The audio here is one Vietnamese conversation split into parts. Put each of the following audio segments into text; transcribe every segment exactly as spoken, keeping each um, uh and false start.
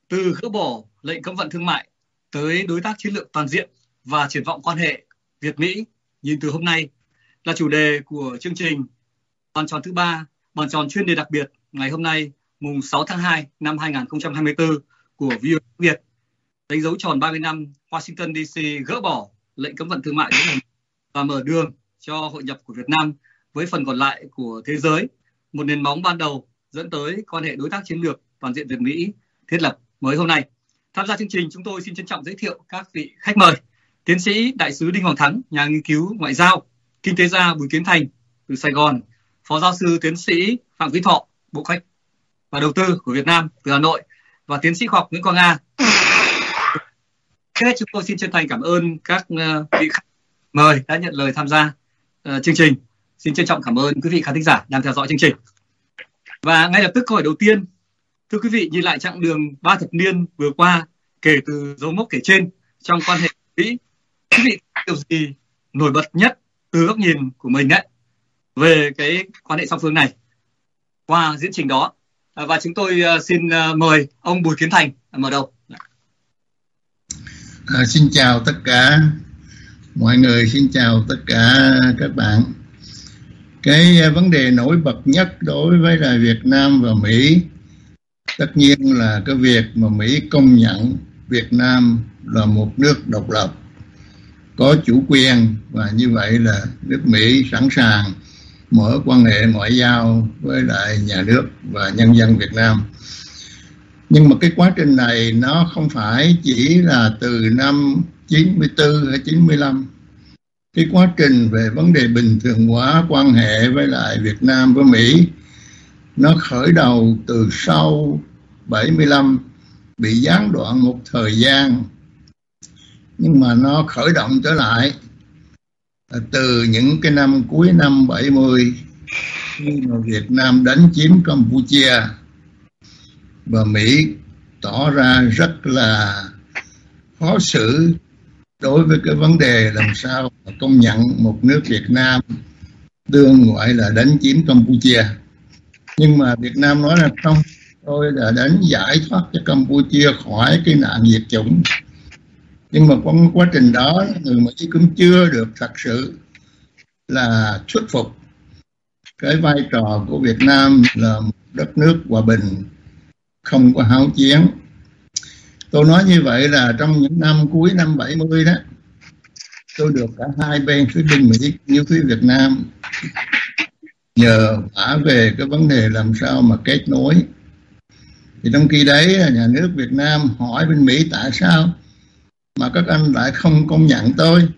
Từ gỡ bỏ lệnh cấm vận thương mại tới đối tác chiến lược toàn diện và triển vọng quan hệ Việt-Mỹ nhìn từ hôm nay là chủ đề của chương trình bàn tròn thứ ba, bàn tròn chuyên đề đặc biệt ngày hôm nay mùng sáu tháng hai năm hai nghìn không trăm hai mươi tư của vê o a Việt, đánh dấu tròn ba mươi năm Washington đê xê gỡ bỏ lệnh cấm vận thương mại và mở đường cho hội nhập của Việt Nam với phần còn lại của thế giới, một nền móng ban đầu dẫn tới quan hệ đối tác chiến lược toàn diện Việt-Mỹ thiết lập mới hôm nay. Tham gia chương trình, chúng tôi xin trân trọng giới thiệu các vị khách mời: tiến sĩ đại sứ Đinh Hoàng Thắng, nhà nghiên cứu ngoại giao, kinh tế gia Bùi Kiến Thành từ Sài Gòn, phó giáo sư tiến sĩ Phạm Quý Thọ, Bộ Kế hoạch và Đầu tư của Việt Nam từ Hà Nội, và tiến sĩ khoa học Nguyễn Quang Nga. Trước hết, chúng tôi xin chân thành cảm ơn các vị khách mời đã nhận lời tham gia uh, chương trình. Xin trân trọng cảm ơn quý vị khán thính giả đang theo dõi chương trình. Và ngay lập tức câu hỏi đầu tiên, thưa quý vị, nhìn lại chặng đường ba thập niên vừa qua kể từ dấu mốc kể trên trong quan hệ Mỹ, quý vị điều gì nổi bật nhất từ góc nhìn của mình đấy về cái quan hệ song phương này qua diễn trình đó? À, và chúng tôi uh, xin uh, mời ông Bùi Kiến Thành mở đầu. À, xin chào tất cả mọi người, xin chào tất cả các bạn. Cái vấn đề nổi bật nhất đối với là Việt Nam và Mỹ tất nhiên là cái việc mà Mỹ công nhận Việt Nam là một nước độc lập, có chủ quyền, và như vậy là nước Mỹ sẵn sàng mở quan hệ ngoại giao với lại nhà nước và nhân dân Việt Nam. Nhưng mà cái quá trình này nó không phải chỉ là từ năm chín mươi tư hay chín mươi lăm. Cái quá trình về vấn đề bình thường hóa quan hệ với lại Việt Nam với Mỹ nó khởi đầu từ sau bảy mươi lăm, bị gián đoạn một thời gian, nhưng mà nó khởi động trở lại từ những cái năm cuối năm bảy mươi, khi mà Việt Nam đánh chiếm Campuchia và Mỹ tỏ ra rất là khó xử đối với cái vấn đề làm sao mà công nhận một nước Việt Nam đương gọi là đánh chiếm Campuchia. Nhưng mà Việt Nam nói là không, tôi đã đánh giải thoát cho Campuchia khỏi cái nạn diệt chủng. Nhưng mà trong quá trình đó, người Mỹ cũng chưa được thật sự là thuyết phục cái vai trò của Việt Nam là một đất nước hòa bình, không có háo chiến. Tôi nói như vậy là trong những năm cuối năm bảy mươi đó, tôi được cả hai bên, phía bên Mỹ như phía Việt Nam, nhờ vả về cái vấn đề làm sao mà kết nối. Thì trong khi đấy nhà nước Việt Nam hỏi bên Mỹ tại sao mà các anh lại không công nhận tôi,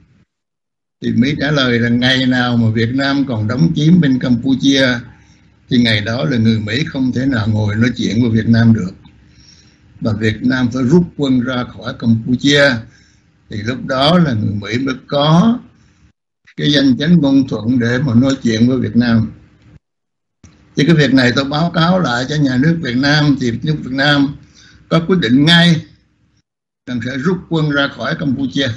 thì Mỹ trả lời là ngày nào mà Việt Nam còn đóng chiếm bên Campuchia thì ngày đó là người Mỹ không thể nào ngồi nói chuyện với Việt Nam được, và Việt Nam phải rút quân ra khỏi Campuchia. Thì lúc đó là người Mỹ mới có cái danh chánh ngôn thuận để mà nói chuyện với Việt Nam. Thì cái việc này tôi báo cáo lại cho nhà nước Việt Nam, thì nước Việt Nam có quyết định ngay rằng sẽ rút quân ra khỏi Campuchia.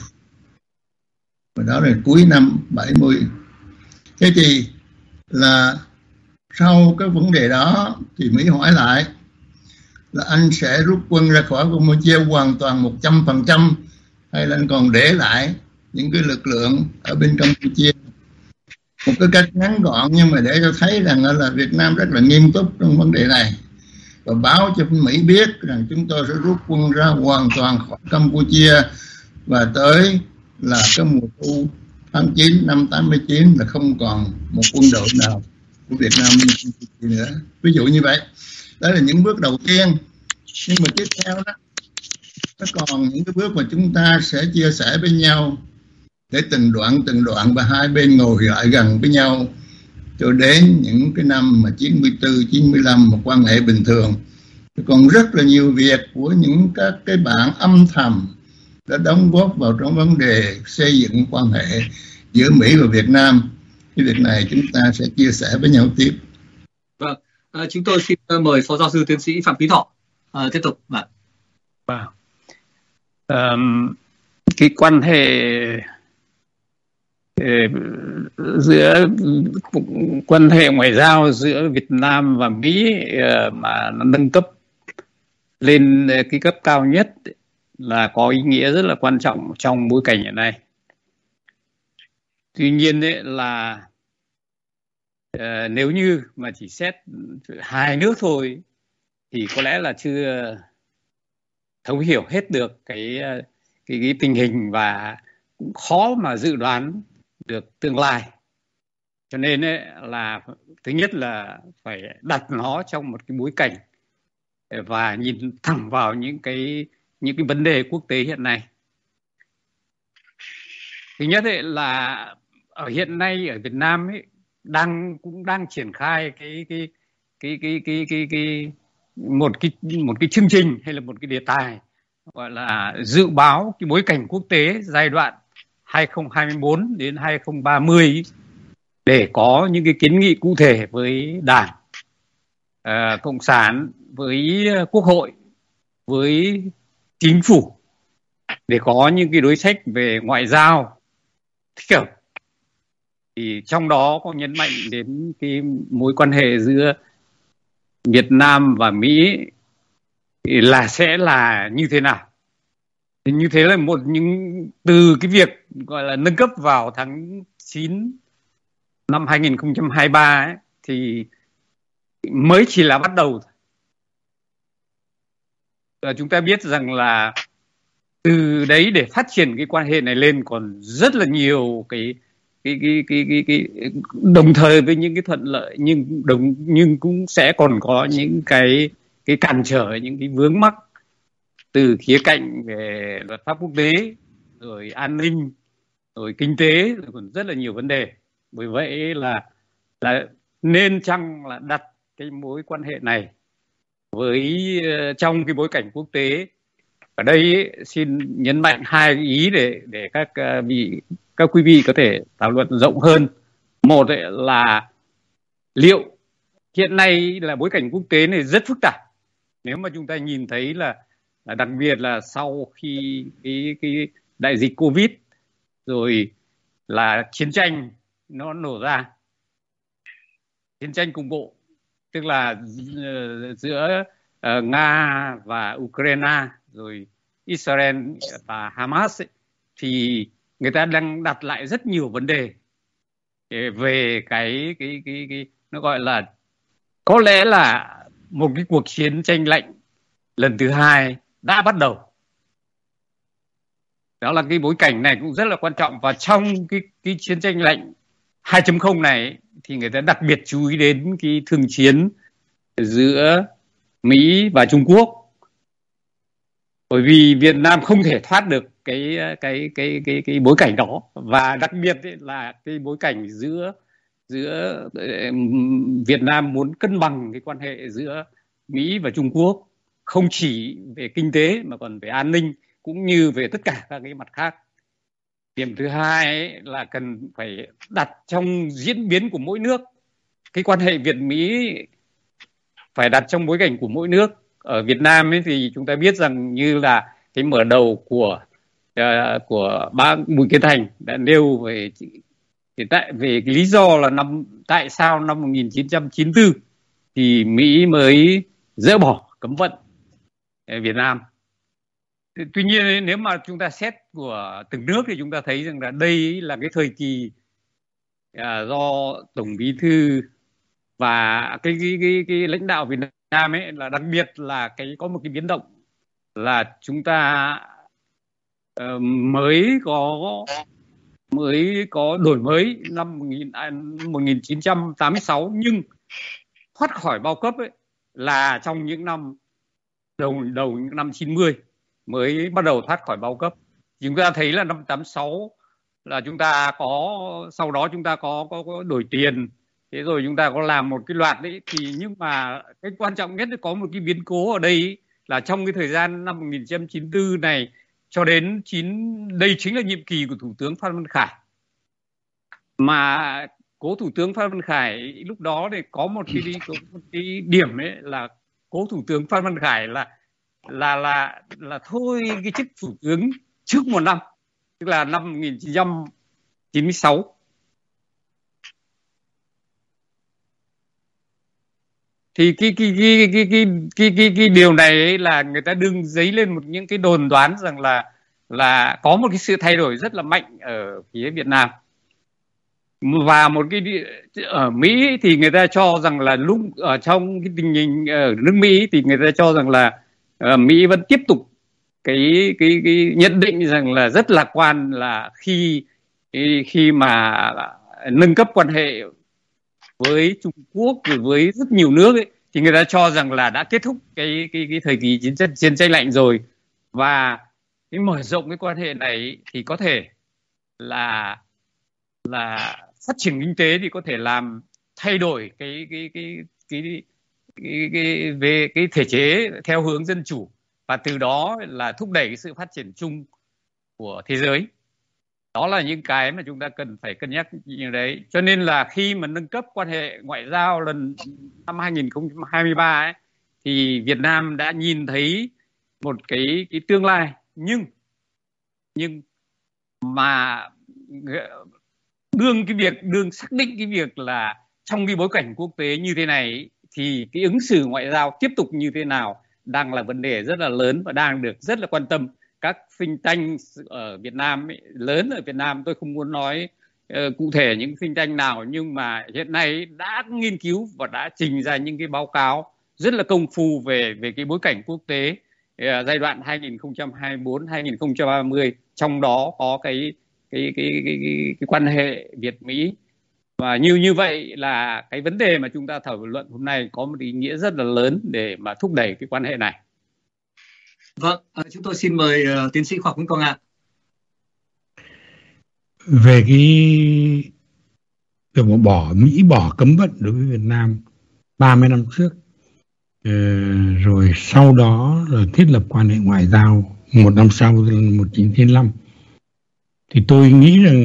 Và đó là cuối năm bảy mươi. Thế thì là sau cái vấn đề đó thì Mỹ hỏi lại là anh sẽ rút quân ra khỏi Campuchia hoàn toàn một trăm phần trăm hay là anh còn để lại những cái lực lượng ở bên Campuchia. Một cái cách ngắn gọn nhưng mà để cho thấy rằng là Việt Nam rất là nghiêm túc trong vấn đề này, và báo cho Mỹ biết rằng chúng tôi sẽ rút quân ra hoàn toàn khỏi Campuchia, và tới là cái mùa thu tháng chín năm tám mươi chín là không còn một quân đội nào của Việt Nam nữa. Ví dụ như vậy. Đó là những bước đầu tiên. Nhưng mà tiếp theo đó, nó còn những cái bước mà chúng ta sẽ chia sẻ với nhau để từng đoạn từng đoạn và hai bên ngồi lại gần với nhau cho đến những cái năm mà chín mươi tư, chín mươi lăm một quan hệ bình thường. Còn rất là nhiều việc của những các cái bạn âm thầm đã đóng góp vào trong vấn đề xây dựng quan hệ giữa Mỹ và Việt Nam. Cái việc này chúng ta sẽ chia sẻ với nhau tiếp. Vâng, à, chúng tôi xin mời phó giáo sư tiến sĩ Phạm Quý Thọ à, tiếp tục. Vâng. Wow. Um, cái quan hệ giữa quan hệ ngoại giao giữa Việt Nam và Mỹ mà nó nâng cấp lên cái cấp cao nhất là có ý nghĩa rất là quan trọng trong bối cảnh hiện nay. Tuy nhiên ấy là uh, nếu như mà chỉ xét hai nước thôi thì có lẽ là chưa thấu hiểu hết được cái cái, cái tình hình và cũng khó mà dự đoán được tương lai. Cho nên ấy là thứ nhất là phải đặt nó trong một cái bối cảnh và nhìn thẳng vào những cái những cái vấn đề quốc tế hiện nay. Thứ nhất ấy là ở hiện nay ở Việt Nam ấy đang cũng đang triển khai cái cái cái cái cái cái, cái một cái một cái chương trình hay là một cái đề tài gọi là dự báo cái bối cảnh quốc tế giai đoạn hai không hai tư đến hai không ba mươi để có những cái kiến nghị cụ thể với Đảng, uh, Cộng sản, với Quốc hội, với chính phủ để có những cái đối sách về ngoại giao thích hợp. Thì trong đó có nhấn mạnh đến cái mối quan hệ giữa Việt Nam và Mỹ là sẽ là như thế nào. Thì như thế là một những từ cái việc gọi là nâng cấp vào tháng chín năm hai không hai ba ấy, thì mới chỉ là bắt đầu. Và chúng ta biết rằng là từ đấy để phát triển cái quan hệ này lên còn rất là nhiều cái cái cái cái cái, cái đồng thời với những cái thuận lợi nhưng đồng nhưng cũng sẽ còn có những cái cái cản trở, những cái vướng mắc từ khía cạnh về luật pháp quốc tế, rồi an ninh, rồi kinh tế, rồi còn rất là nhiều vấn đề. Bởi vậy là là nên chăng là đặt cái mối quan hệ này với uh, trong cái bối cảnh quốc tế. Ở đây ấy, xin nhấn mạnh hai ý để để các uh, vị các quý vị có thể thảo luận rộng hơn. Một ấy là liệu hiện nay là bối cảnh quốc tế này rất phức tạp. Nếu mà chúng ta nhìn thấy là, là đặc biệt là sau khi cái cái đại dịch Covid rồi là chiến tranh nó nổ ra, chiến tranh cục bộ, tức là uh, giữa uh, Nga và Ukraine rồi Israel và Hamas ấy, thì người ta đang đặt lại rất nhiều vấn đề về cái cái cái cái nó gọi là có lẽ là một cái cuộc chiến tranh lạnh lần thứ hai đã bắt đầu. Đó là cái bối cảnh này cũng rất là quan trọng, và trong cái cái chiến tranh lạnh hai chấm không này thì người ta đặc biệt chú ý đến cái thương chiến giữa Mỹ và Trung Quốc. Bởi vì Việt Nam không thể thoát được cái cái cái cái cái bối cảnh đó, và đặc biệt là cái bối cảnh giữa giữa Việt Nam muốn cân bằng cái quan hệ giữa Mỹ và Trung Quốc, không chỉ về kinh tế mà còn về an ninh cũng như về tất cả các cái mặt khác. Điểm thứ hai ấy là cần phải đặt trong diễn biến của mỗi nước. Cái quan hệ Việt Mỹ phải đặt trong bối cảnh của mỗi nước. Ở Việt Nam ấy thì chúng ta biết rằng như là cái mở đầu của uh, của bác Bùi Kiến Thành đã nêu về tại về cái lý do là năm tại sao năm một nghìn chín trăm chín mươi tư thì Mỹ mới dỡ bỏ cấm vận Việt Nam. Tuy nhiên nếu mà chúng ta xét của từng nước thì chúng ta thấy rằng là đây là cái thời kỳ à, do Tổng Bí thư và cái cái cái, cái lãnh đạo Việt Nam ấy là đặc biệt là cái có một cái biến động là chúng ta uh, mới có mới có đổi mới năm một nghìn chín trăm tám mươi sáu, nhưng thoát khỏi bao cấp ấy là trong những năm đầu đầu những năm chín mươi mới bắt đầu thoát khỏi bao cấp. Chúng ta thấy là năm tám mươi sáu là chúng ta có, sau đó chúng ta có có, có đổi tiền, thế rồi chúng ta có làm một cái loạt đấy, thì nhưng mà cái quan trọng nhất là có một cái biến cố ở đây là trong cái thời gian năm một nghìn chín trăm chín mươi tư này cho đến chín đây chính là nhiệm kỳ của Thủ tướng Phan Văn Khải. Mà cố Thủ tướng Phan Văn Khải lúc đó thì có một cái, có một cái điểm ấy là cố Thủ tướng Phan Văn Khải là là là là thôi cái chức Thủ tướng trước một năm, tức là năm một nghìn chín trăm chín mươi sáu. thì cái cái cái cái cái cái cái, cái điều này ấy là người ta đương dấy lên một những cái đồn đoán rằng là là có một cái sự thay đổi rất là mạnh ở phía Việt Nam. Và một cái ở Mỹ thì người ta cho rằng là lúc ở trong cái tình hình ở nước Mỹ thì người ta cho rằng là uh, Mỹ vẫn tiếp tục cái cái cái nhận định rằng là rất lạc quan là khi khi mà nâng cấp quan hệ với Trung Quốc rồi với rất nhiều nước ấy, thì người ta cho rằng là đã kết thúc cái cái cái thời kỳ chiến tranh chiến tranh lạnh rồi, và cái mở rộng cái quan hệ này thì có thể là là phát triển kinh tế thì có thể làm thay đổi cái cái cái cái cái, cái về cái thể chế theo hướng dân chủ, và từ đó là thúc đẩy cái sự phát triển chung của thế giới. Đó là những cái mà chúng ta cần phải cân nhắc như đấy. Cho nên là khi mà nâng cấp quan hệ ngoại giao lần năm hai nghìn không trăm hai mươi ba ấy, thì Việt Nam đã nhìn thấy một cái cái tương lai, nhưng nhưng mà đương cái việc đương xác định cái việc là trong cái bối cảnh quốc tế như thế này thì cái ứng xử ngoại giao tiếp tục như thế nào đang là vấn đề rất là lớn và đang được rất là quan tâm. Các think tank ở Việt Nam ấy, lớn ở Việt Nam, tôi không muốn nói uh, cụ thể những think tank nào, nhưng mà hiện nay đã nghiên cứu và đã trình ra những cái báo cáo rất là công phu về về cái bối cảnh quốc tế uh, giai đoạn hai nghìn không trăm hai mươi tư đến hai nghìn không trăm ba mươi, trong đó có cái cái cái cái, cái, cái quan hệ Việt Mỹ. Và như như vậy là cái vấn đề mà chúng ta thảo luận hôm nay có một ý nghĩa rất là lớn để mà thúc đẩy cái quan hệ này. Vâng, chúng tôi xin mời uh, tiến sĩ Khoa học Nguyễn Quang ạ. Về cái việc mà bỏ Mỹ bỏ cấm vận đối với Việt Nam ba mươi năm trước, uh, rồi sau đó rồi thiết lập quan hệ ngoại giao một năm sau, một nghìn chín trăm chín mươi lăm, thì tôi nghĩ rằng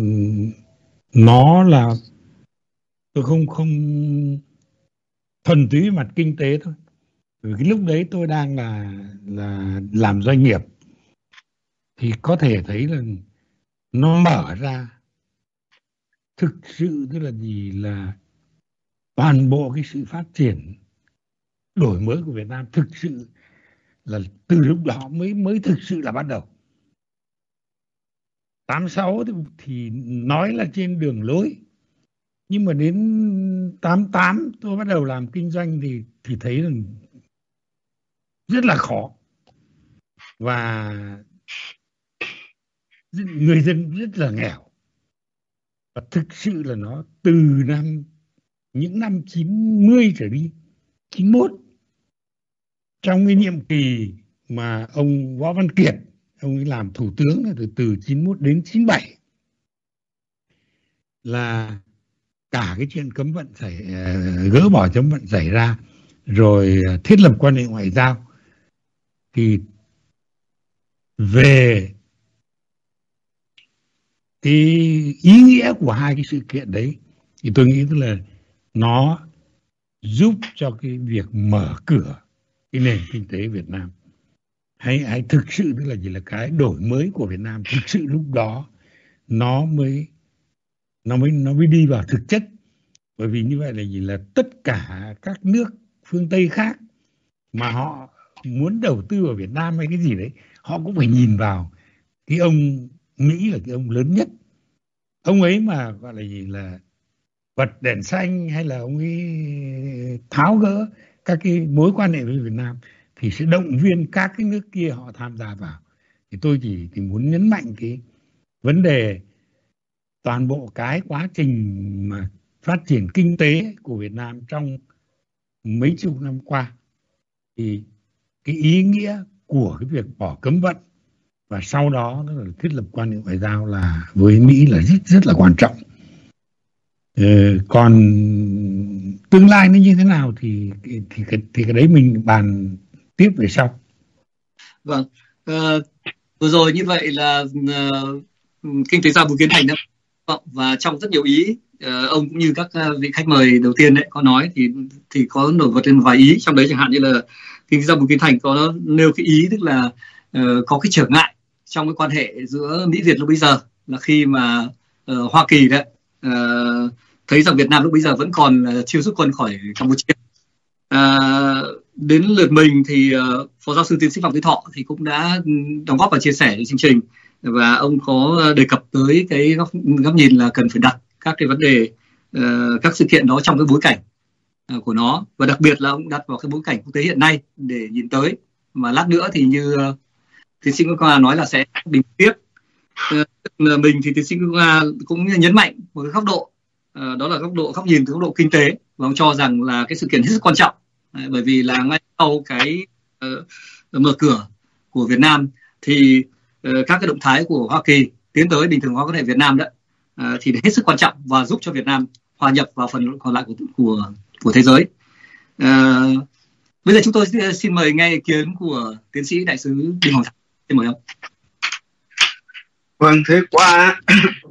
nó là tôi không không thuần túy mặt kinh tế thôi. Vì cái lúc đấy tôi đang là là làm doanh nghiệp, thì có thể thấy là nó mở ra thực sự, tức là gì, là toàn bộ cái sự phát triển đổi mới của Việt Nam thực sự là từ lúc đó mới mới thực sự là bắt đầu. tám sáu thì, thì nói là trên đường lối, nhưng mà đến tám tám tôi bắt đầu làm kinh doanh thì thì thấy rằng rất là khó, và người dân rất là nghèo. Và thực sự là nó từ năm những năm chín mươi trở đi, chín mốt, trong cái nhiệm kỳ mà ông Võ Văn Kiệt ông ấy làm thủ tướng từ từ chín mốt đến chín bảy, là cả cái chuyện cấm vận xảy gỡ bỏ cấm vận xảy ra, rồi thiết lập quan hệ ngoại giao, thì về cái ý nghĩa của hai cái sự kiện đấy thì tôi nghĩ tức là nó giúp cho cái việc mở cửa cái nền kinh tế Việt Nam, hay hay thực sự tức là gì, là cái đổi mới của Việt Nam thực sự lúc đó nó mới nó mới nó mới đi vào thực chất. Bởi vì như vậy là gì, là tất cả các nước phương Tây khác mà họ muốn đầu tư vào Việt Nam hay cái gì đấy, họ cũng phải nhìn vào cái ông Mỹ là cái ông lớn nhất. Ông ấy mà gọi là gì, là bật đèn xanh hay là ông ấy tháo gỡ các cái mối quan hệ với Việt Nam thì sẽ động viên các cái nước kia họ tham gia vào. Thì tôi chỉ thì muốn nhấn mạnh cái vấn đề toàn bộ cái quá trình mà phát triển kinh tế của Việt Nam trong mấy chục năm qua, thì cái ý nghĩa của cái việc bỏ cấm vận và sau đó là thiết lập quan hệ ngoại giao là với Mỹ là rất rất là quan trọng. Ờ, còn tương lai nó như thế nào thì thì thì cái, thì cái đấy mình bàn tiếp về sau. Vâng, uh, vừa rồi như vậy là uh, kinh tế gia Bùi Kiến Thành đó, và trong rất nhiều ý uh, ông cũng như các uh, vị khách mời đầu tiên đấy có nói thì thì có nổi bật lên vài ý, trong đấy chẳng hạn như là kinh tế gia Bùi Kiến Thành có nêu cái ý tức là uh, có cái trở ngại trong cái quan hệ giữa Mỹ Việt lúc bây giờ là khi mà uh, Hoa Kỳ đấy uh, thấy rằng Việt Nam lúc bây giờ vẫn còn uh, chưa rút quân khỏi Campuchia, À, đến lượt mình thì uh, Phó Giáo sư Tiến sĩ Phạm Thế Thọ thì cũng đã đóng góp và chia sẻ với chương trình, và ông có đề cập tới cái góc, góc nhìn là cần phải đặt các cái vấn đề, uh, các sự kiện đó trong cái bối cảnh uh, của nó, và đặc biệt là ông đặt vào cái bối cảnh quốc tế hiện nay để nhìn tới. Mà lát nữa thì như uh, tiến sĩ Nguyễn Quang Hà nói là sẽ bình tiếp. Uh, mình thì tiến sĩ Nguyễn Quang Hà cũng nhấn mạnh một cái góc độ, uh, đó là góc độ góc nhìn từ góc độ kinh tế, và ông cho rằng là cái sự kiện hết sức quan trọng. Đấy, bởi vì là ngay sau cái uh, mở cửa của Việt Nam thì uh, các cái động thái của Hoa Kỳ tiến tới bình thường hóa quan hệ Việt Nam đó uh, thì hết sức quan trọng và giúp cho Việt Nam hòa nhập vào phần còn lại của của, của thế giới. Uh, bây giờ chúng tôi xin mời nghe ý kiến của tiến sĩ đại sứ Đinh Hoàng Thắng. Xin mời ông. Vâng, thế qua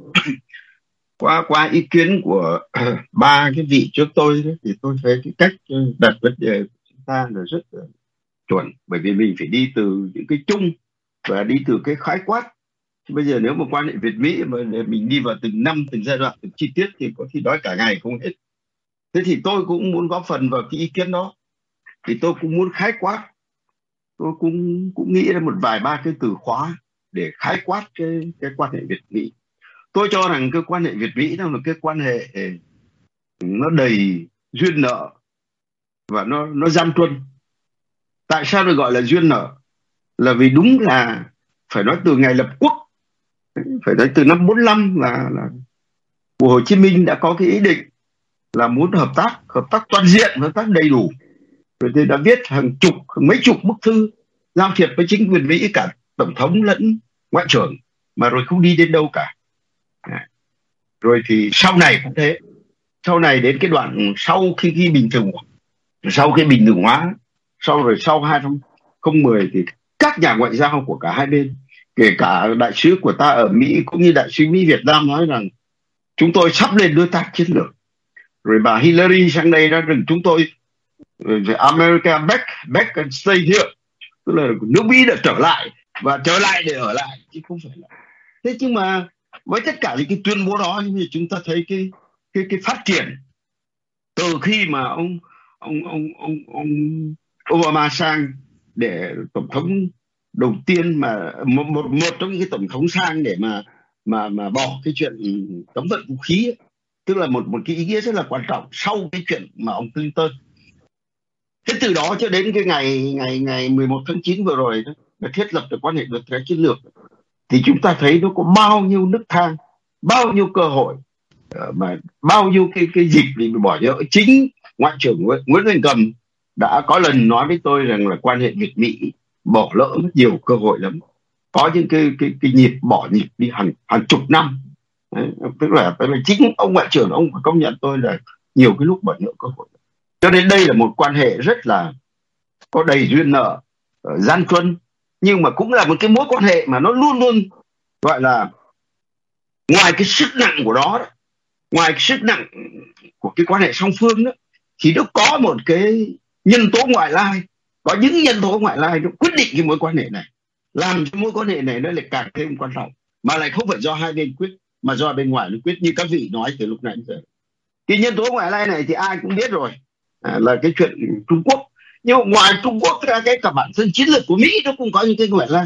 qua qua ý kiến của uh, ba cái vị trước tôi đấy, thì tôi thấy cái cách đặt vấn đề của chúng ta là rất uh, chuẩn, bởi vì mình phải đi từ những cái chung và đi từ cái khái quát. Bây giờ nếu mà quan hệ Việt Mỹ mà mình đi vào từng năm, từng giai đoạn, từng chi tiết thì có khi nói cả ngày không hết. Thế thì tôi cũng muốn góp phần vào cái ý kiến đó, thì tôi cũng muốn khái quát, tôi cũng cũng nghĩ ra một vài ba cái từ khóa để khái quát cái cái quan hệ Việt Mỹ. Tôi cho rằng cái quan hệ Việt Mỹ nó là cái quan hệ nó đầy duyên nợ và nó nó gian truân. Tại sao được gọi là duyên nợ? Là vì đúng là phải nói từ ngày lập quốc, phải nói từ năm bốn mươi lăm là, là của Hồ Chí Minh đã có cái ý định là muốn hợp tác, hợp tác toàn diện, hợp tác đầy đủ. Rồi thì đã viết hàng chục, hàng mấy chục bức thư giao thiệp với chính quyền Mỹ, cả tổng thống lẫn ngoại trưởng, mà rồi không đi đến đâu cả. Rồi thì sau này cũng thế, sau này đến cái đoạn sau khi, khi bình thường sau khi bình thường hóa, sau rồi sau hai không một không thì các nhà ngoại giao của cả hai bên, kể cả đại sứ của ta ở Mỹ cũng như đại sứ Mỹ Việt Nam nói rằng chúng tôi sắp lên đối tác chiến lược. Rồi bà Hillary sang đây nói rằng chúng tôi America back, back and stay here, tức là nước Mỹ đã trở lại và trở lại để ở lại, chứ không phải là thế. Nhưng mà với tất cả những cái tuyên bố đó thì chúng ta thấy cái cái cái phát triển từ khi mà ông ông ông ông ông Obama sang để tổng thống đầu tiên, mà một một một trong những cái tổng thống sang để mà mà mà bỏ cái chuyện cấm vận vũ khí ấy. Tức là một một cái ý nghĩa rất là quan trọng sau cái chuyện mà ông Clinton. Thế từ đó cho đến cái ngày ngày ngày mười một tháng chín vừa rồi đó, là thiết lập được quan hệ đối tác chiến lược, thì chúng ta thấy nó có bao nhiêu nấc thang, bao nhiêu cơ hội, mà bao nhiêu cái cái dịp để bỏ nhỡ. Chính Ngoại trưởng Nguyễn Văn Cầm đã có lần nói với tôi rằng là quan hệ Việt Mỹ bỏ lỡ rất nhiều cơ hội lắm, có những cái cái cái nhịp bỏ nhịp đi hàng hàng chục năm. Đấy, tức là tức là chính ông ngoại trưởng ông phải công nhận tôi là nhiều cái lúc bỏ nhỡ cơ hội. Cho nên đây là một quan hệ rất là có đầy duyên nợ, gian truân, nhưng mà cũng là một cái mối quan hệ mà nó luôn luôn gọi là ngoài cái sức nặng của nó, ngoài cái sức nặng của cái quan hệ song phương đó, thì nó có một cái nhân tố ngoại lai, có những nhân tố ngoại lai nó quyết định cái mối quan hệ này, làm cho mối quan hệ này nó lại càng thêm quan trọng, mà lại không phải do hai bên quyết, mà do bên ngoài nó quyết, như các vị nói từ lúc nãy đến giờ. Cái nhân tố ngoại lai này thì ai cũng biết rồi, à, là cái chuyện Trung Quốc. Nhưng mà ngoài Trung Quốc ra, cái cả bản thân chiến lược của Mỹ nó cũng có những cái ngoại lai.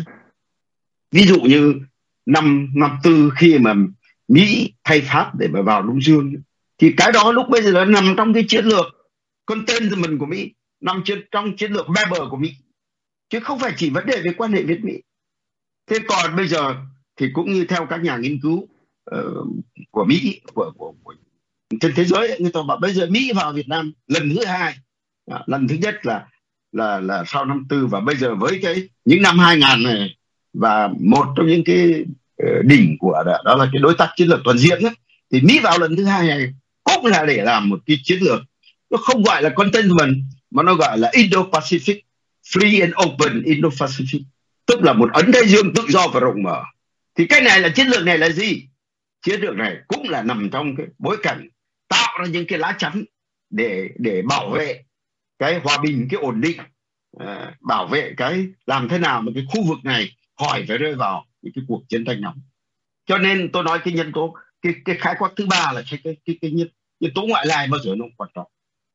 Ví dụ như năm năm tư khi mà Mỹ thay Pháp để mà vào Đông Dương, thì cái đó lúc bây giờ nó nằm trong cái chiến lược containment của Mỹ, nằm trong chiến lược Weber của Mỹ, chứ không phải chỉ vấn đề về quan hệ Việt Mỹ. Thế còn bây giờ thì cũng như theo các nhà nghiên cứu uh, của Mỹ, của, của, của trên thế giới, người ta bảo bây giờ Mỹ vào Việt Nam lần thứ hai. Đó, lần thứ nhất là là là sau năm tư, và bây giờ với cái những năm hai nghìn này, và một trong những cái uh, đỉnh của đó, đó là cái đối tác chiến lược toàn diện ấy, thì Mỹ vào lần thứ hai này cũng là để làm một cái chiến lược, nó không gọi là containment mà nó gọi là Indo-Pacific, free and open Indo-Pacific, tức là một Ấn Thái Dương tự do và rộng mở. Thì cái này là chiến lược này là gì? Chiến lược này cũng là nằm trong cái bối cảnh tạo ra những cái lá chắn để để bảo vệ cái hòa bình, cái ổn định, uh, bảo vệ cái làm thế nào mà cái khu vực này khỏi phải rơi vào những cái cuộc chiến tranh nóng. Cho nên tôi nói cái nhân tố, cái cái khái quát thứ ba là cái cái cái, cái nhân, nhân tố ngoại lai bao giờ nó cũng quan trọng.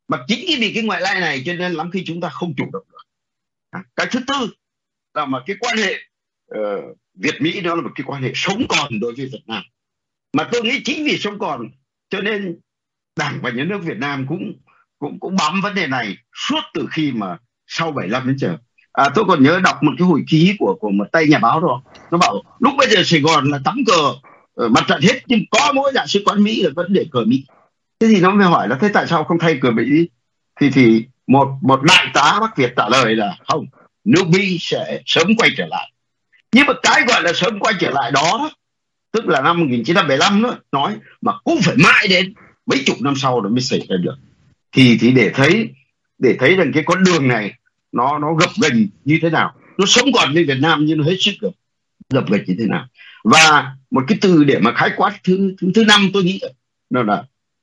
Mà chính cái vì cái ngoại lai này cho nên lắm khi chúng ta không chủ động được. À, cái thứ tư là mà cái quan hệ uh, Việt-Mỹ đó là một cái quan hệ sống còn đối với Việt Nam. Mà tôi nghĩ chính vì sống còn cho nên Đảng và Nhà nước Việt Nam cũng cũng cũng bám vấn đề này suốt từ khi mà sau bảy mươi lăm đến giờ. À, tôi còn nhớ đọc một cái hồi ký của của một tay nhà báo đó, nó bảo lúc bây giờ Sài Gòn là tắm cờ uh, mặt trận hết, nhưng có mỗi đại sứ quán Mỹ là vẫn để cờ Mỹ. Thế thì nó mới hỏi là thế tại sao không thay cờ Mỹ? Thì thì một một đại tá Bắc Việt trả lời là không, nước Mỹ sẽ sớm quay trở lại. Nhưng mà cái gọi là sớm quay trở lại đó, tức là năm một nghìn chín trăm bảy mươi lăm nữa, nói mà cũng phải mãi đến mấy chục năm sau nó mới xảy ra được. Thì thì để thấy để thấy rằng cái con đường này nó nó gập ghềnh như thế nào, nó sống còn như Việt Nam nhưng nó hết sức gập gập ghềnh như thế nào. Và một cái từ để mà khái quát thứ thứ thứ năm tôi nghĩ nó là,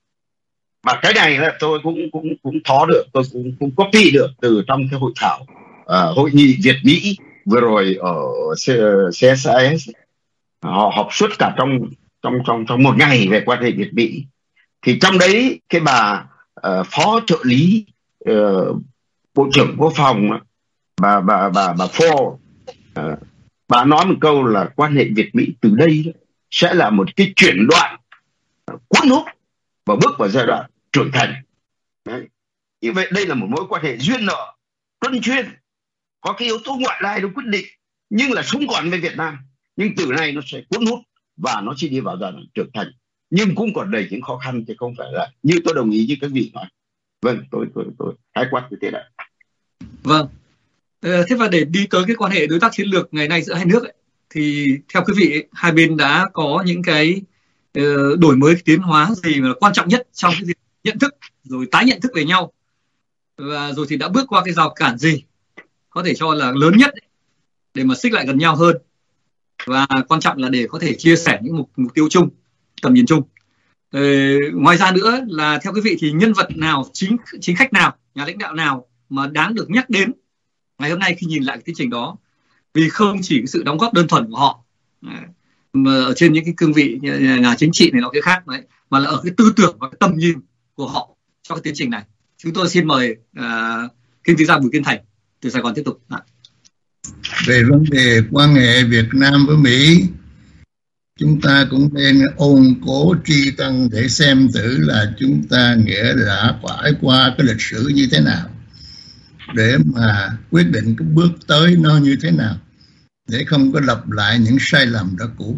mà cái này là tôi cũng cũng cũng thó được, tôi cũng cũng copy được từ trong cái hội thảo uh, hội nghị Việt Mỹ vừa rồi ở xê ét i ét. Họ họp suốt cả trong trong trong trong một ngày về quan hệ Việt Mỹ. Thì trong đấy cái bà uh, phó trợ lý uh, bộ trưởng quốc phòng, bà bà bà bà Ford, uh, bà nói một câu là quan hệ Việt Mỹ từ đây sẽ là một cái chuyển đoạn uh, cuốn hút và bước vào giai đoạn trưởng thành. Đấy. Như vậy đây là một mối quan hệ duyên nợ, luân chuyên, có cái yếu tố ngoại lai nó quyết định, nhưng là sống còn với Việt Nam. Nhưng từ này nó sẽ cuốn hút và nó sẽ đi vào giai đoạn trưởng thành, nhưng cũng còn đầy những khó khăn, chứ không phải là như tôi đồng ý với các vị nói. Vâng, tôi tôi tôi khái quát như thế này. Vâng. Ờ, thế và để đi tới cái quan hệ đối tác chiến lược ngày nay giữa hai nước ấy, thì theo quý vị ấy, hai bên đã có những cái uh, đổi mới, tiến hóa gì mà quan trọng nhất trong cái việc nhận thức rồi tái nhận thức về nhau, và rồi thì đã bước qua cái rào cản gì có thể cho là lớn nhất để mà xích lại gần nhau hơn, và quan trọng là để có thể chia sẻ những mục, mục tiêu chung, tầm nhìn chung. Ờ, ngoài ra nữa là theo quý vị thì nhân vật nào, chính chính khách nào, nhà lãnh đạo nào mà đáng được nhắc đến ngày hôm nay khi nhìn lại cái tiến trình đó, vì không chỉ cái sự đóng góp đơn thuần của họ mà ở trên những cái cương vị nhà, nhà chính trị này nọ cái khác đấy, mà là ở cái tư tưởng và cái tầm nhìn của họ cho cái tiến trình này. Chúng tôi xin mời uh, kinh tế gia Bùi Kiên Thành từ Sài Gòn tiếp tục. À. Về vấn đề quan hệ Việt Nam với Mỹ, chúng ta cũng nên ôn cố tri tân để xem thử là chúng ta nghĩa đã trải qua cái lịch sử như thế nào, để mà quyết định cái bước tới nó như thế nào, để không có lặp lại những sai lầm đã cũ.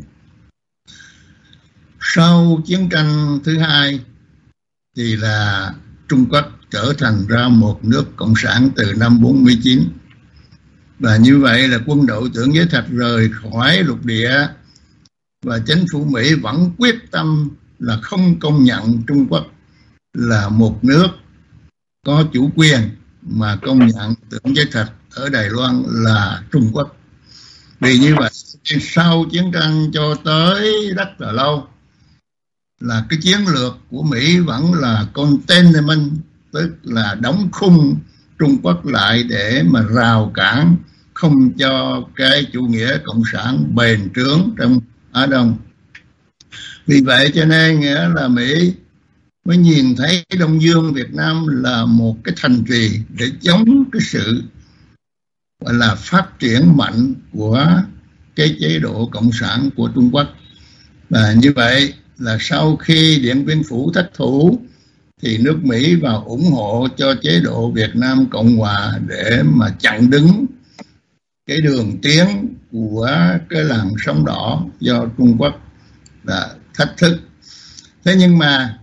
Sau chiến tranh thứ hai thì là Trung Quốc trở thành ra một nước cộng sản từ năm bốn mươi chín. Và như vậy là quân đội tưởng giới thạch rời khỏi lục địa, và chính phủ Mỹ vẫn quyết tâm là không công nhận Trung Quốc là một nước có chủ quyền, mà công nhận tưởng giới thạch ở Đài Loan là Trung Quốc. Vì như vậy sau chiến tranh cho tới rất là lâu là cái chiến lược của Mỹ vẫn là containment, tức là đóng khung Trung Quốc lại để mà rào cản, không cho cái chủ nghĩa cộng sản bền trướng trong Á Đông. Vì vậy cho nên nghĩa là Mỹ mới nhìn thấy Đông Dương Việt Nam là một cái thành trì để chống cái sự gọi là phát triển mạnh của cái chế độ cộng sản của Trung Quốc. Và như vậy là sau khi Điện Biên Phủ thất thủ thì nước Mỹ vào ủng hộ cho chế độ Việt Nam Cộng Hòa để mà chặn đứng cái đường tiến của cái làn sóng đỏ do Trung Quốc là thách thức. Thế nhưng mà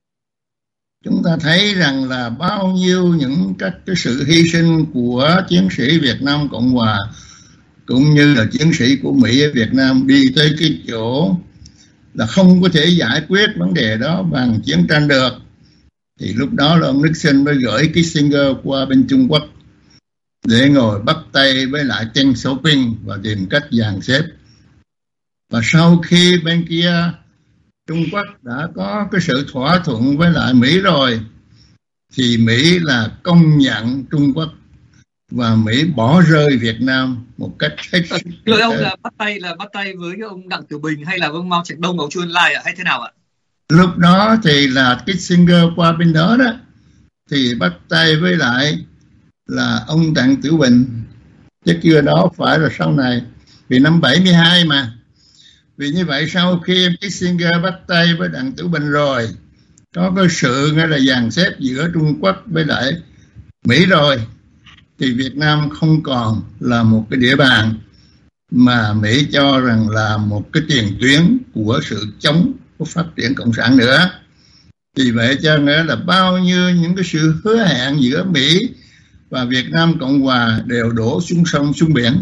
chúng ta thấy rằng là bao nhiêu những các cái sự hy sinh của chiến sĩ Việt Nam Cộng Hòa cũng như là chiến sĩ của Mỹ ở Việt Nam đi tới cái chỗ là không có thể giải quyết vấn đề đó bằng chiến tranh được, thì lúc đó là ông Nixon mới gửi Kissinger qua bên Trung Quốc để ngồi bắt tay với lại Deng Xiaoping và tìm cách dàn xếp. Và sau khi bên kia Trung Quốc đã có cái sự thỏa thuận với lại Mỹ rồi, thì Mỹ là công nhận Trung Quốc và Mỹ bỏ rơi Việt Nam một cách hết sức. Lời ông là bắt tay là bắt tay với ông Đặng Tiểu Bình hay là ông Mao Trạch Đông, ông Chu Ân Lai à, hay thế nào ạ? Lúc đó thì là Kissinger qua bên đó đó thì bắt tay với lại là ông Đặng Tiểu Bình, chứ chưa đó phải là sau này, vì năm bảy mươi hai mà. Vì như vậy sau khi Kissinger bắt tay với Đặng Tiểu Bình rồi, có cái sự nghĩa là dàn xếp giữa Trung Quốc với lại Mỹ rồi, thì Việt Nam không còn là một cái địa bàn mà Mỹ cho rằng là một cái tiền tuyến của sự chống của phát triển cộng sản nữa. Vì vậy cho nghĩa là bao nhiêu những cái sự hứa hẹn giữa Mỹ và Việt Nam Cộng Hòa đều đổ xuống sông xuống biển.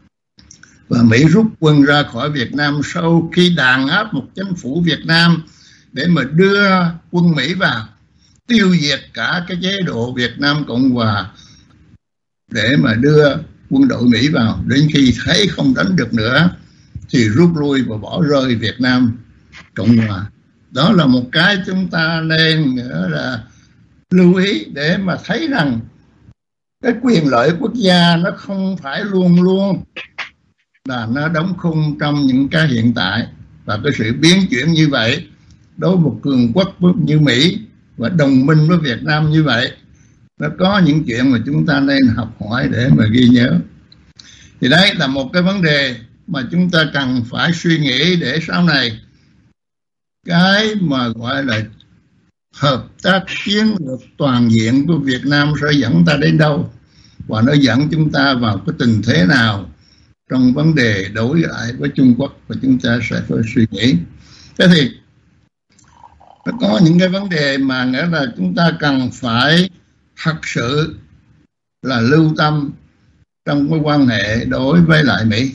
Và Mỹ rút quân ra khỏi Việt Nam sau khi đàn áp một chính phủ Việt Nam để mà đưa quân Mỹ vào tiêu diệt cả cái chế độ Việt Nam Cộng Hòa, để mà đưa quân đội Mỹ vào, đến khi thấy không đánh được nữa thì rút lui và bỏ rơi Việt Nam Cộng Hòa. Đó là một cái chúng ta nên là lưu ý để mà thấy rằng cái quyền lợi quốc gia nó không phải luôn luôn là nó đóng khung trong những cái hiện tại. Và cái sự biến chuyển như vậy đối với một cường quốc như Mỹ và đồng minh với Việt Nam như vậy, nó có những chuyện mà chúng ta nên học hỏi để mà ghi nhớ. Thì đấy là một cái vấn đề mà chúng ta cần phải suy nghĩ để sau này cái mà gọi là hợp tác chiến lược toàn diện của Việt Nam sẽ dẫn ta đến đâu, và nó dẫn chúng ta vào cái tình thế nào trong vấn đề đối lại với Trung Quốc, và chúng ta sẽ phải suy nghĩ. Thế thì nó có những cái vấn đề mà nghĩa là chúng ta cần phải thật sự là lưu tâm trong cái quan hệ đối với lại Mỹ.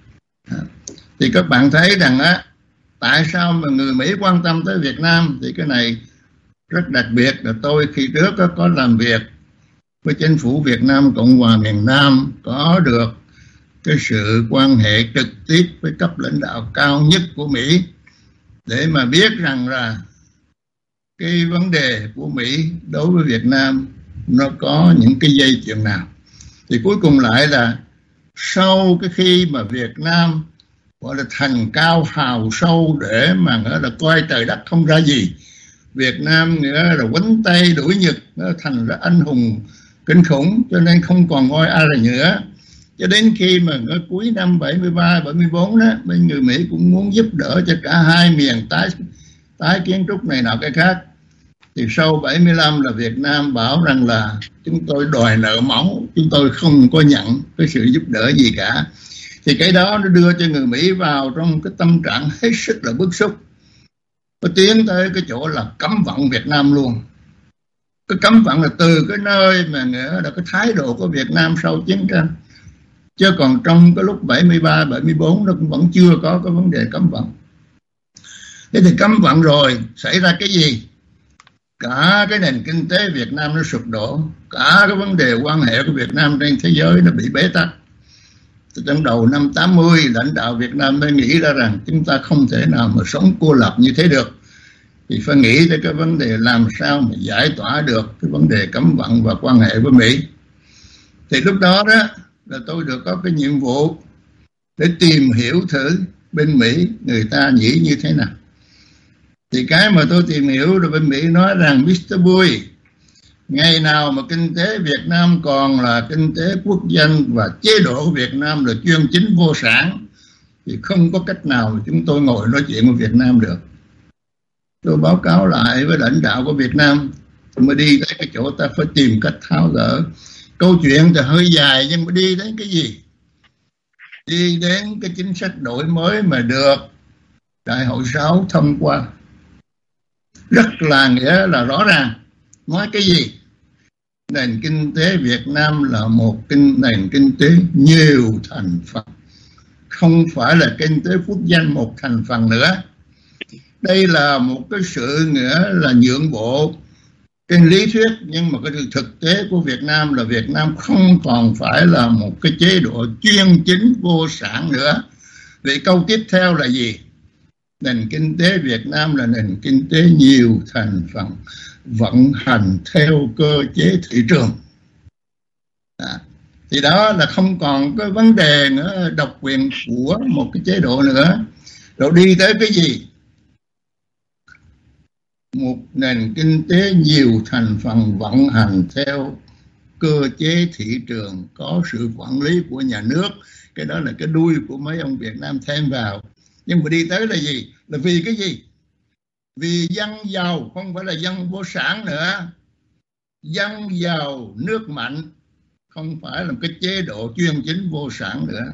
Thì các bạn thấy rằng á, tại sao mà người Mỹ quan tâm tới Việt Nam, thì cái này rất đặc biệt. Là tôi khi trước có, có làm việc với chính phủ Việt Nam Cộng Hòa miền Nam, có được cái sự quan hệ trực tiếp với cấp lãnh đạo cao nhất của Mỹ, để mà biết rằng là cái vấn đề của Mỹ đối với Việt Nam nó có những cái dây chuyền nào. Thì cuối cùng lại là sau cái khi mà Việt Nam gọi là thành cao hào sâu để mà nghĩa là coi trời đất không ra gì, Việt Nam nghĩa là quánh tay đuổi Nhật, nó thành ra anh hùng kinh khủng, cho nên không còn coi ai là nữa. Cho đến khi mà ở cuối năm bảy mươi ba, bảy mươi bốn đó, bên người Mỹ cũng muốn giúp đỡ cho cả hai miền tái tái kiến trúc này nào cái khác. Thì sau bảy mươi lăm là Việt Nam bảo rằng là chúng tôi đòi nợ máu, chúng tôi không có nhận cái sự giúp đỡ gì cả. Thì cái đó nó đưa cho người Mỹ vào trong cái tâm trạng hết sức là bức xúc, nó tiến tới cái chỗ là cấm vận Việt Nam luôn. Cái cấm vận là từ cái nơi mà nghĩa là cái thái độ của Việt Nam sau chiến tranh, chứ còn trong cái lúc bảy mươi ba, bảy mươi bốn nó cũng vẫn chưa có cái vấn đề cấm vận. Thế thì cấm vận rồi xảy ra cái gì? Cả cái nền kinh tế Việt Nam nó sụp đổ, cả cái vấn đề quan hệ của Việt Nam trên thế giới nó bị bế tắc. Từ trong đầu năm tám mươi, lãnh đạo Việt Nam mới nghĩ ra rằng chúng ta không thể nào mà sống cô lập như thế được, thì phải nghĩ tới cái vấn đề làm sao mà giải tỏa được cái vấn đề cấm vận và quan hệ với Mỹ. Thì lúc đó đó là tôi được có cái nhiệm vụ để tìm hiểu thử bên Mỹ người ta nghĩ như thế nào. Thì cái mà tôi tìm hiểu rồi bên Mỹ nói rằng mít tơ Bui, ngày nào mà kinh tế Việt Nam còn là kinh tế quốc dân và chế độ của Việt Nam là chuyên chính vô sản, thì không có cách nào mà chúng tôi ngồi nói chuyện với Việt Nam được. Tôi báo cáo lại với lãnh đạo của Việt Nam, mới đi tới cái chỗ ta phải tìm cách tháo gỡ. Câu chuyện thì hơi dài, nhưng mà đi đến cái gì? Đi đến cái chính sách đổi mới mà được Đại hội sáu thông qua. Rất là nghĩa là rõ ràng. Nói cái gì? Nền kinh tế Việt Nam là một kinh, nền kinh tế nhiều thành phần, không phải là kinh tế quốc dân một thành phần nữa. Đây là một cái sự nghĩa là nhượng bộ trên lý thuyết, nhưng mà cái thực tế của Việt Nam là Việt Nam không còn phải là một cái chế độ chuyên chính vô sản nữa. Vậy câu tiếp theo là gì? Nền kinh tế Việt Nam là nền kinh tế nhiều thành phần, vận hành theo cơ chế thị trường. À, thì đó là không còn cái vấn đề nữa độc quyền của một cái chế độ nữa. Rồi đi tới cái gì? một nền kinh tế nhiều thành phần vận hành theo cơ chế thị trường, có sự quản lý của nhà nước. Cái đó là cái đuôi của mấy ông Việt Nam thêm vào. Nhưng mà đi tới là gì? Là vì cái gì? Vì dân giàu, không phải là dân vô sản nữa. Dân giàu, nước mạnh, không phải là cái chế độ chuyên chính vô sản nữa.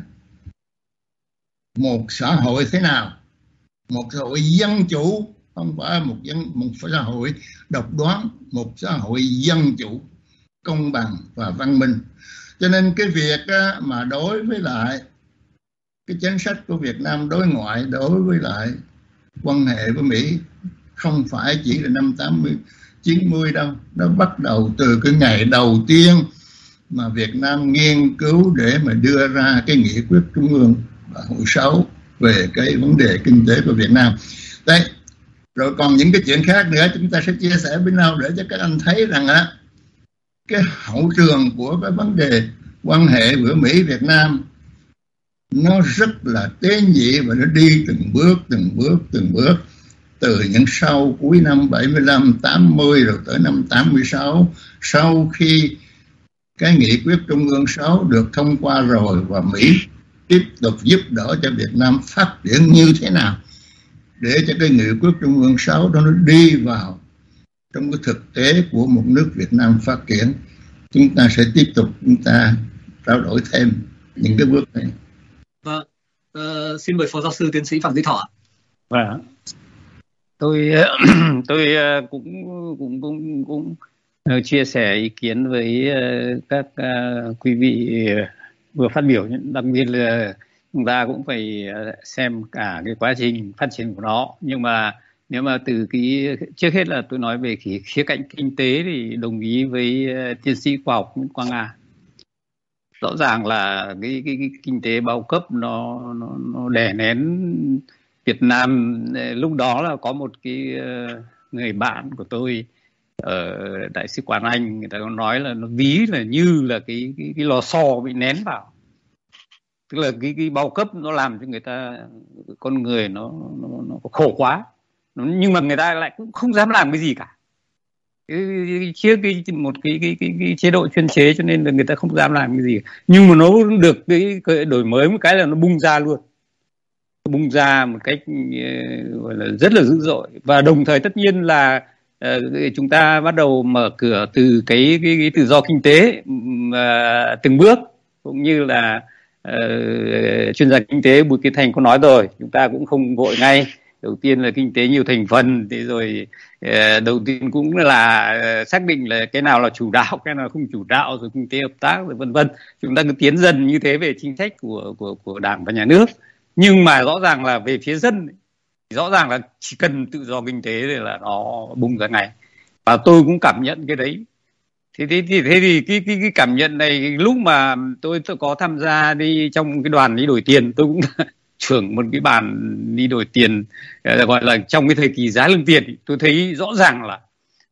Một xã hội thế nào? Một xã hội dân chủ, không phải một dân một xã hội độc đoán, một xã hội dân chủ, công bằng và văn minh. Cho nên cái việc mà đối với lại cái chính sách của Việt Nam đối ngoại đối với lại quan hệ với Mỹ không phải chỉ là năm tám mươi, chín mươi đâu. Nó bắt đầu từ cái ngày đầu tiên mà Việt Nam nghiên cứu để mà đưa ra cái nghị quyết trung ương hội sáu về cái vấn đề kinh tế của Việt Nam. Đấy. Rồi còn những cái chuyện khác nữa chúng ta sẽ chia sẻ với nhau để cho các anh thấy rằng á, cái hậu trường của cái vấn đề quan hệ giữa Mỹ Việt Nam nó rất là tế nhị và nó đi từng bước từng bước từng bước từ những sau cuối năm bảy mươi lăm, tám mươi rồi tới năm tám mươi sáu, sau khi cái nghị quyết trung ương sáu được thông qua rồi và Mỹ tiếp tục giúp đỡ cho Việt Nam phát triển như thế nào để cho cái nghị quyết trung ương sáu đó nó đi vào trong cái thực tế của một nước Việt Nam phát triển. Chúng ta sẽ tiếp tục chúng ta trao đổi thêm những cái bước này. Vâng, uh, xin mời Phó Giáo sư Tiến sĩ Phạm Duy Thọ. Vâng, tôi tôi cũng cũng cũng cũng chia sẻ ý kiến với các quý vị vừa phát biểu, đặc biệt là chúng ta cũng phải xem cả cái quá trình phát triển của nó. Nhưng mà nếu mà từ cái trước hết là tôi nói về cái khía cạnh kinh tế thì đồng ý với tiến sĩ khoa học Nguyễn Quang Nga. Rõ ràng là cái, cái, cái kinh tế bao cấp nó, nó, nó đè nén Việt Nam. Lúc đó là có một cái người bạn của tôi ở Đại sứ quán Anh, người ta có nói là nó ví là như là cái, cái, cái lò xo bị nén vào. Tức là cái, cái bao cấp nó làm cho người ta, con người nó, nó, nó khổ quá. Nhưng mà người ta lại cũng không dám làm cái gì cả. Chia cái, cái, một cái, cái, cái, cái chế độ chuyên chế cho nên là người ta không dám làm cái gì. Nhưng mà nó được cái, cái đổi mới một cái là nó bung ra luôn. Nó bung ra một cách gọi là rất là dữ dội. Và đồng thời tất nhiên là uh, chúng ta bắt đầu mở cửa từ cái, cái, cái tự do kinh tế uh, từng bước. Cũng như là uh, chuyên gia kinh tế Bùi Kiến Thành có nói rồi, chúng ta cũng không vội ngay. Đầu tiên là kinh tế nhiều thành phần, thế rồi uh, đầu tiên cũng là uh, xác định là cái nào là chủ đạo, cái nào không chủ đạo, rồi kinh tế hợp tác, rồi vân vân. Chúng ta cứ tiến dần như thế về chính sách của của của Đảng và Nhà nước. Nhưng mà rõ ràng là về phía dân, rõ ràng là chỉ cần tự do kinh tế thì là nó bung ra ngay. Và tôi cũng cảm nhận cái đấy. Thế thì, thế, thế thì cái, cái, cái cảm nhận này lúc mà tôi, tôi có tham gia đi trong cái đoàn đi đổi tiền, tôi cũng trưởng một cái bàn đi đổi tiền, gọi là trong cái thời kỳ giá lương tiền, tôi thấy rõ ràng là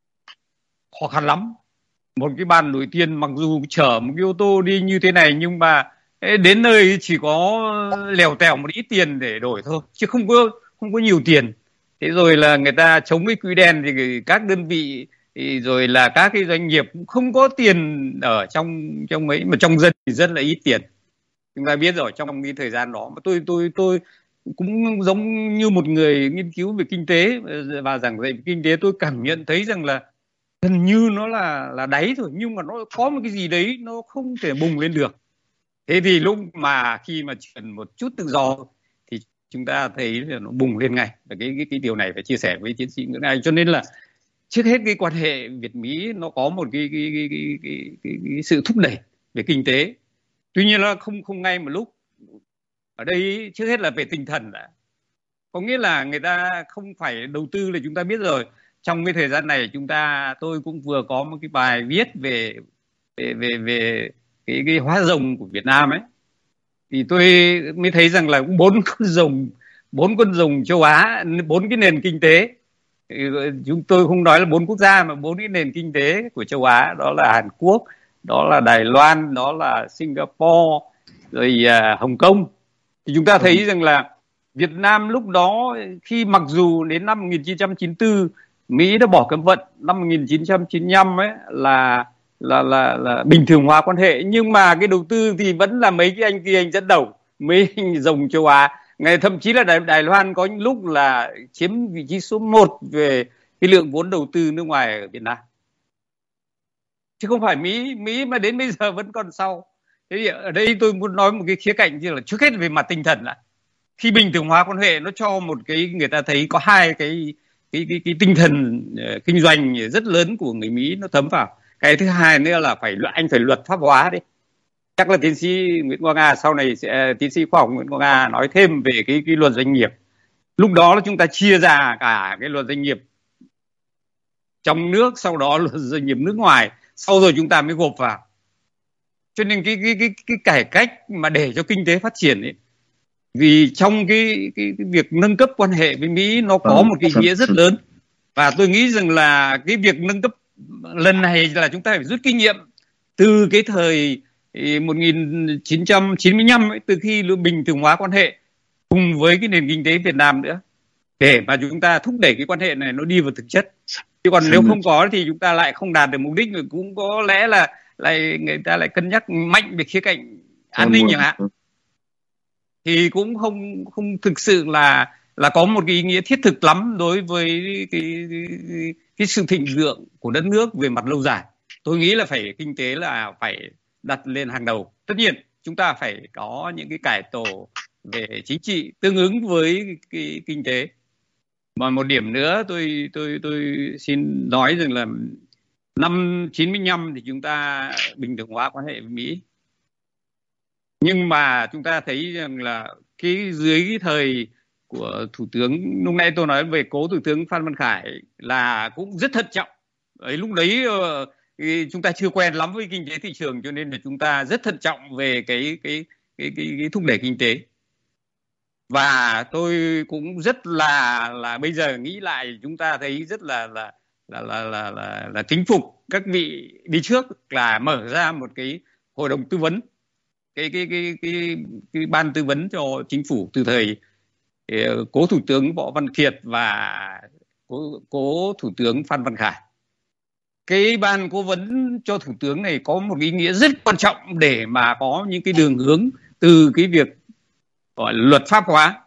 khó khăn lắm. Một cái bàn đổi tiền mặc dù chở một cái ô tô đi như thế này, nhưng mà đến nơi chỉ có lèo tèo một ít tiền để đổi thôi, chứ không có không có nhiều tiền. Thế rồi là người ta chống cái quỹ đen thì các đơn vị rồi là các cái doanh nghiệp cũng không có tiền ở trong trong ấy, mà trong dân thì rất là ít tiền. Chúng ta biết rồi, trong cái thời gian đó mà tôi tôi tôi cũng giống như một người nghiên cứu về kinh tế và giảng dạy về kinh tế, tôi cảm nhận thấy rằng là gần như nó là là đáy rồi, nhưng mà nó có một cái gì đấy nó không thể bùng lên được. Thế thì lúc mà khi mà chuyển một chút tự do thì chúng ta thấy là nó bùng lên ngay. Và cái, cái, cái điều này phải chia sẻ với tiến sĩ Nguyễn Anh. Cho nên là trước hết cái quan hệ Việt-Mỹ nó có một cái, cái, cái, cái, cái, cái, cái sự thúc đẩy về kinh tế. Tuy nhiên nó không, không ngay một lúc. Ở đây trước hết là về tinh thần đã. Có nghĩa là người ta không phải đầu tư là chúng ta biết rồi. Trong cái thời gian này chúng ta, tôi cũng vừa có một cái bài viết về về về, về cái, cái hóa rồng của Việt Nam ấy, thì tôi mới thấy rằng là bốn con rồng, bốn con rồng châu Á, bốn cái nền kinh tế, chúng tôi không nói là bốn quốc gia mà bốn cái nền kinh tế của châu Á, đó là Hàn Quốc, đó là Đài Loan, đó là Singapore, rồi uh, Hồng Kông. Thì chúng ta thấy rằng là Việt Nam lúc đó, khi mặc dù đến năm một nghìn chín trăm chín mươi tư Mỹ đã bỏ cấm vận năm một nghìn chín trăm chín mươi lăm ấy là là là là bình thường hóa quan hệ, nhưng mà cái đầu tư thì vẫn là mấy cái anh kia anh dẫn đầu, mấy anh rồng châu Á, ngày thậm chí là Đài, Đài Loan có những lúc là chiếm vị trí số một về cái lượng vốn đầu tư nước ngoài ở Việt Nam, chứ không phải Mỹ. Mỹ mà đến bây giờ vẫn còn sau. Thế thì ở đây tôi muốn nói một cái khía cạnh như là trước hết về mặt tinh thần là khi bình thường hóa quan hệ nó cho một cái, người ta thấy có hai cái cái cái, cái tinh thần uh, kinh doanh rất lớn của người Mỹ nó thấm vào. Cái thứ hai nữa là phải anh phải luật pháp hóa đi. Chắc là tiến sĩ Nguyễn Quang Nga sau này sẽ tiến sĩ khoa học Nguyễn Quang Nga nói thêm về cái cái luật doanh nghiệp. Lúc đó là chúng ta chia ra cả cái luật doanh nghiệp trong nước, sau đó luật doanh nghiệp nước ngoài, sau rồi chúng ta mới gộp vào. Cho nên cái cái cái cái cải cách mà để cho kinh tế phát triển ấy, vì trong cái, cái cái việc nâng cấp quan hệ với Mỹ nó có một cái ý nghĩa rất lớn, và tôi nghĩ rằng là cái việc nâng cấp lần này là chúng ta phải rút kinh nghiệm từ cái thời một nghìn chín trăm chín mươi lăm ấy, từ khi bình thường hóa quan hệ cùng với cái nền kinh tế Việt Nam nữa, để mà chúng ta thúc đẩy cái quan hệ này nó đi vào thực chất. Chứ còn nếu không có thì chúng ta lại không đạt được mục đích, rồi cũng có lẽ là lại người ta lại cân nhắc mạnh về khía cạnh an ninh chẳng hạn, thì cũng không không thực sự là là có một cái ý nghĩa thiết thực lắm đối với cái cái, cái, cái sự thịnh vượng của đất nước về mặt lâu dài. Tôi nghĩ là phải kinh tế là phải đặt lên hàng đầu. Tất nhiên chúng ta phải có những cái cải tổ về chính trị tương ứng với cái, cái kinh tế. Mà một điểm nữa tôi tôi tôi xin nói rằng là năm chín mươi lăm thì chúng ta bình thường hóa quan hệ với Mỹ. Nhưng mà chúng ta thấy rằng là cái dưới cái thời của Thủ tướng, lúc nãy tôi nói về cố Thủ tướng Phan Văn Khải là cũng rất thận trọng. Ấy, lúc đấy chúng ta chưa quen lắm với kinh tế thị trường, cho nên là chúng ta rất thận trọng về cái cái cái cái, cái thúc đẩy kinh tế. Và tôi cũng rất là là bây giờ nghĩ lại chúng ta thấy rất là là là là là là, là kính phục các vị đi trước là mở ra một cái hội đồng tư vấn, cái cái cái cái cái ban tư vấn cho chính phủ từ thời cố Thủ tướng Võ Văn Kiệt và cố, cố Thủ tướng Phan Văn Khải. Cái ban cố vấn cho Thủ tướng này có một ý nghĩa rất quan trọng để mà có những cái đường hướng từ cái việc gọi là luật pháp hóa,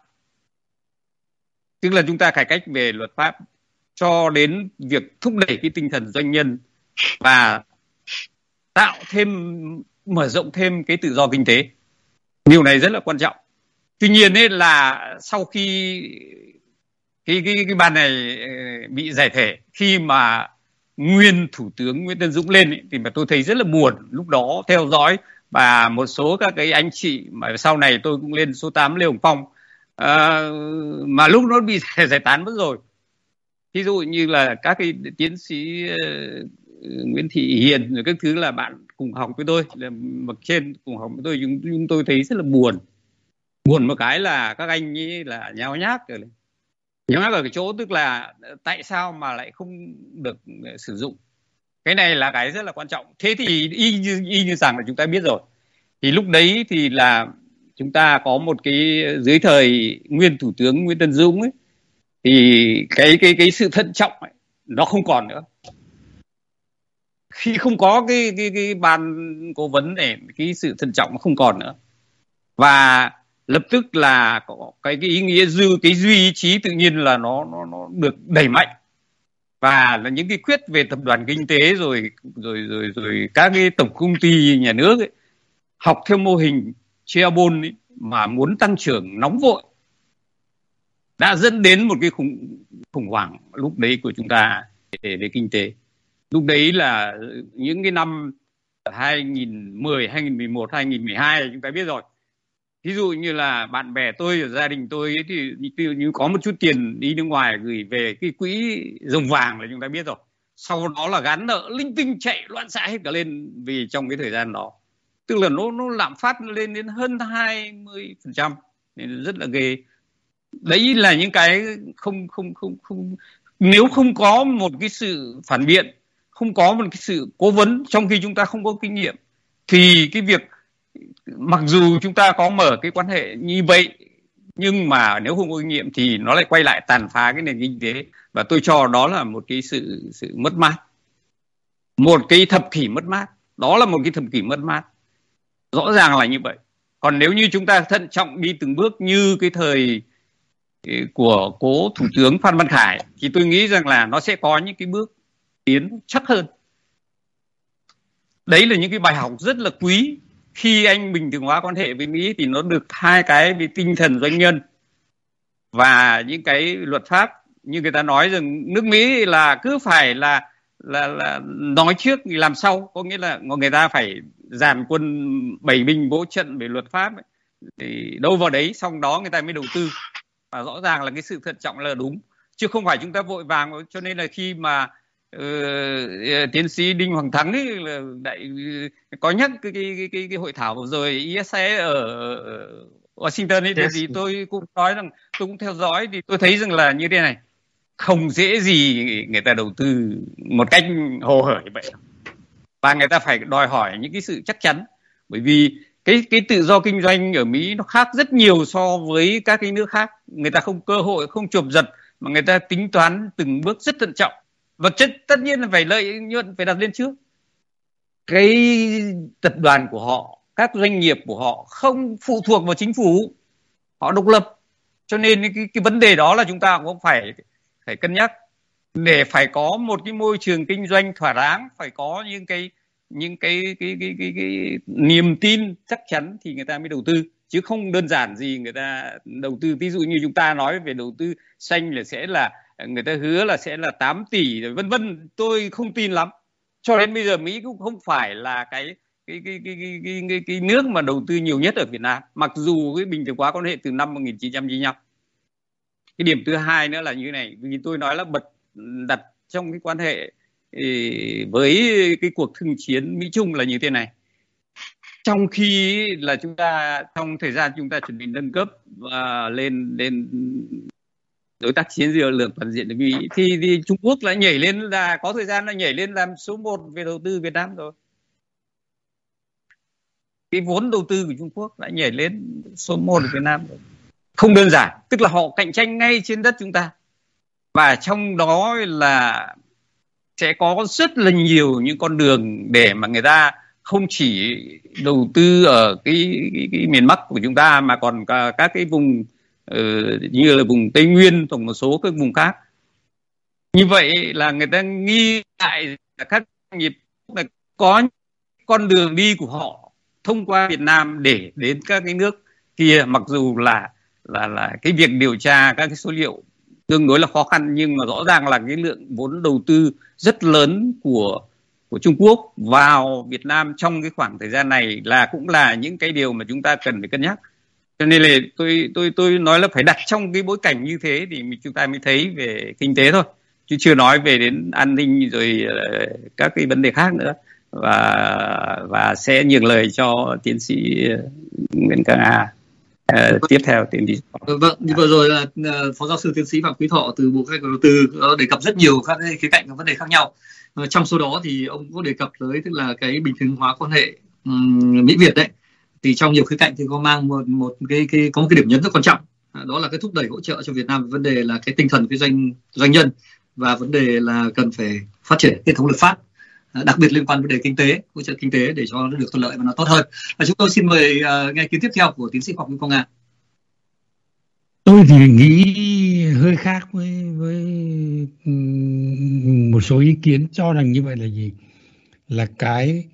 tức là chúng ta cải cách về luật pháp, cho đến việc thúc đẩy cái tinh thần doanh nhân và tạo thêm, mở rộng thêm cái tự do kinh tế. Điều này rất là quan trọng. Tuy nhiên ấy là sau khi cái cái cái ban này bị giải thể, khi mà nguyên Thủ tướng Nguyễn Tấn Dũng lên ấy, thì mà tôi thấy rất là buồn. Lúc đó theo dõi và một số các cái anh chị mà sau này tôi cũng lên số tám Lê Hồng Phong, à, mà lúc nó bị giải, giải tán mất rồi. Ví dụ như là các cái tiến sĩ uh, Nguyễn Thị Hiền rồi các thứ là bạn cùng học với tôi, là bậc trên cùng học với tôi, chúng, chúng tôi thấy rất là buồn. Buồn một cái là các anh ấy là nháo nhác rồi. Nháo nhác ở cái chỗ tức là tại sao mà lại không được sử dụng. Cái này là cái rất là quan trọng. Thế thì y như, y như rằng là chúng ta biết rồi. Thì lúc đấy thì là chúng ta có một cái dưới thời nguyên Thủ tướng Nguyễn Tấn Dũng ấy, thì cái cái cái sự thận trọng ấy, nó không còn nữa. Khi không có cái cái cái ban cố vấn này, cái sự thận trọng nó không còn nữa. Và lập tức là có cái cái ý nghĩa dư cái duy ý chí tự nhiên là nó nó nó được đẩy mạnh. Và là những cái quyết về tập đoàn kinh tế rồi rồi rồi rồi các cái tổng công ty nhà nước ấy, học theo mô hình chaebol ấy, mà muốn tăng trưởng nóng vội đã dẫn đến một cái khủng khủng hoảng lúc đấy của chúng ta về, về kinh tế. Lúc đấy là những cái năm hai nghìn mười, hai nghìn mười một, hai nghìn mười hai chúng ta biết rồi. Ví dụ như là bạn bè tôi ở gia đình tôi ấy, thì như, như có một chút tiền đi nước ngoài gửi về cái quỹ rồng vàng là chúng ta biết rồi. Sau đó là gán nợ linh tinh chạy loạn xạ hết cả lên vì trong cái thời gian đó. Tức là nó nó lạm phát lên đến hơn hai mươi phần trăm, nên rất là ghê. Đấy là những cái không không không không nếu không có một cái sự phản biện, không có một cái sự cố vấn, trong khi chúng ta không có kinh nghiệm, thì cái việc mặc dù chúng ta có mở cái quan hệ như vậy nhưng mà nếu không có kinh nghiệm thì nó lại quay lại tàn phá cái nền kinh tế, và tôi cho đó là một cái sự sự mất mát, một cái thập kỷ mất mát. Đó là một cái thập kỷ mất mát, rõ ràng là như vậy. Còn nếu như chúng ta thận trọng đi từng bước như cái thời của cố Thủ tướng Phan Văn Khải thì tôi nghĩ rằng là nó sẽ có những cái bước tiến chắc hơn. Đấy là những cái bài học rất là quý. Khi anh bình thường hóa quan hệ với Mỹ thì nó được hai cái về tinh thần doanh nhân và những cái luật pháp. Như người ta nói rằng nước Mỹ là cứ phải là là, là nói trước thì làm sau, có nghĩa là người ta phải dàn quân bày binh bố trận về luật pháp ấy. Thì đâu vào đấy, xong đó người ta mới đầu tư. Và rõ ràng là cái sự thận trọng là đúng, chứ không phải chúng ta vội vàng. Cho nên là khi mà uh, tiến sĩ Đinh Hoàng Thắng ấy, là đại, có nhắc cái, cái, cái, cái, cái hội thảo vừa rồi i ét a ở Washington ấy, yes. Thì tôi cũng nói rằng tôi cũng theo dõi, thì tôi thấy rằng là như thế này, không dễ gì người ta đầu tư một cách hồ hởi vậy, và người ta phải đòi hỏi những cái sự chắc chắn, bởi vì cái cái tự do kinh doanh ở Mỹ nó khác rất nhiều so với các cái nước khác. Người ta không cơ hội, không chộp giật, mà người ta tính toán từng bước rất thận trọng. Vật chất tất nhiên là phải lợi nhuận phải đặt lên trước. Cái tập đoàn của họ, các doanh nghiệp của họ không phụ thuộc vào chính phủ, họ độc lập. Cho nên cái, cái vấn đề đó là chúng ta cũng phải phải cân nhắc, để phải có một cái môi trường kinh doanh thỏa đáng, phải có những cái những cái cái cái cái, cái niềm tin chắc chắn thì người ta mới đầu tư, chứ không đơn giản gì người ta đầu tư. Ví dụ như chúng ta nói về đầu tư xanh là sẽ là người ta hứa là sẽ là tám tỷ rồi vân vân, tôi không tin lắm. Cho đến bây giờ Mỹ cũng không phải là cái cái cái cái cái cái, cái, cái nước mà đầu tư nhiều nhất ở Việt Nam, mặc dù cái bình thường hóa quan hệ từ năm một nghìn chín trăm chín mươi lăm. Cái điểm thứ hai nữa là như thế này, vì tôi nói là bật đặt trong cái quan hệ với cái cuộc thương chiến Mỹ Trung là như thế này. Trong khi là chúng ta trong thời gian chúng ta chuẩn bị nâng cấp và lên lên đối tác chiến lược toàn diện với Mỹ, thì, thì Trung Quốc lại nhảy lên, là có thời gian là nhảy lên làm số một về đầu tư Việt Nam rồi. Cái vốn đầu tư của Trung Quốc lại nhảy lên số một ở Việt Nam rồi. Không đơn giản, tức là họ cạnh tranh ngay trên đất chúng ta, và trong đó là sẽ có rất là nhiều những con đường để mà người ta không chỉ đầu tư ở cái, cái, cái miền Bắc của chúng ta, mà còn cả các cái vùng uh, như là vùng Tây Nguyên và một số các vùng khác. Như vậy là người ta nghi lại là các doanh nghiệp là có con đường đi của họ thông qua Việt Nam để đến các cái nước kia, mặc dù là là là cái việc điều tra các cái số liệu tương đối là khó khăn, nhưng mà rõ ràng là cái lượng vốn đầu tư rất lớn của của Trung Quốc vào Việt Nam trong cái khoảng thời gian này là cũng là những cái điều mà chúng ta cần phải cân nhắc. Cho nên là tôi tôi tôi nói là phải đặt trong cái bối cảnh như thế thì chúng ta mới thấy về kinh tế thôi, chứ chưa nói về đến an ninh rồi các cái vấn đề khác nữa. Và và sẽ nhường lời cho tiến sĩ Nguyễn Cang A. Uh, tiếp theo tiến sĩ. Vâng, như vừa rồi là uh, phó giáo sư tiến sĩ Phạm Quý Thọ từ Bộ Kế hoạch và Đầu tư uh, đề cập rất nhiều các khía cạnh và vấn đề khác nhau. Uh, trong số đó thì ông có đề cập tới tức là cái bình thường hóa quan hệ um, Mỹ Việt đấy. Thì trong nhiều khía cạnh thì có mang một một cái cái có một cái điểm nhấn rất quan trọng, uh, đó là cái thúc đẩy hỗ trợ cho Việt Nam. Vấn đề là cái tinh thần cái doanh doanh nhân, và vấn đề là cần phải phát triển hệ thống luật pháp, đặc biệt liên quan vấn đề kinh tế, hỗ trợ kinh tế để cho nó được thuận lợi và nó tốt hơn. Và chúng tôi xin mời uh, nghe ý kiến tiếp theo của tiến sĩ Phạm Quang Nga. Tôi thì nghĩ hơi khác với với một số ý kiến cho rằng như vậy là gì, là cái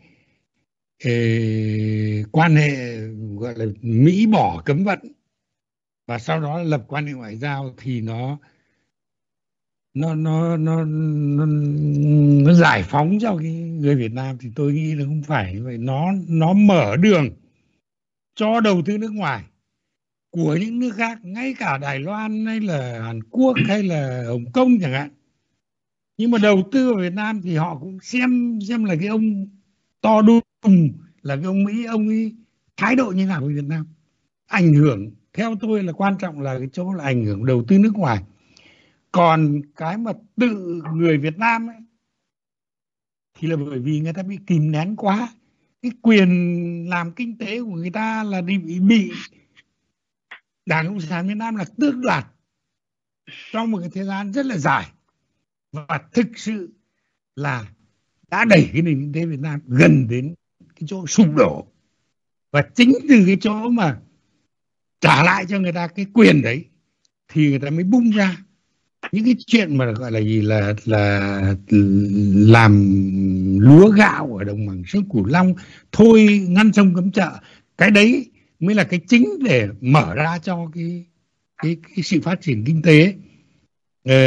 eh, quan hệ gọi là Mỹ bỏ cấm vận và sau đó lập quan hệ ngoại giao thì nó nó nó nó nó nó giải phóng cho cái người Việt Nam, thì tôi nghĩ là không phải như vậy. Nó nó mở đường cho đầu tư nước ngoài của những nước khác, ngay cả Đài Loan hay là Hàn Quốc hay là Hồng Kông chẳng hạn. Nhưng mà đầu tư vào Việt Nam thì họ cũng xem xem là cái ông to đùng là cái ông Mỹ, ông ấy thái độ như nào với Việt Nam. Ảnh hưởng theo tôi là quan trọng là cái chỗ là ảnh hưởng đầu tư nước ngoài. Còn cái mà tự người Việt Nam ấy thì là bởi vì người ta bị kìm nén quá. Cái quyền làm kinh tế của người ta là bị bị Đảng Cộng sản Việt Nam là tước đoạt trong một cái thời gian rất là dài, và thực sự là đã đẩy cái nền kinh tế Việt Nam gần đến cái chỗ sụp đổ. Và chính từ cái chỗ mà trả lại cho người ta cái quyền đấy thì người ta mới bung ra những cái chuyện mà gọi là gì là là làm lúa gạo ở đồng bằng sông Cửu Long, thôi ngăn sông cấm chợ. Cái đấy mới là cái chính để mở ra cho cái cái, cái sự phát triển kinh tế ờ,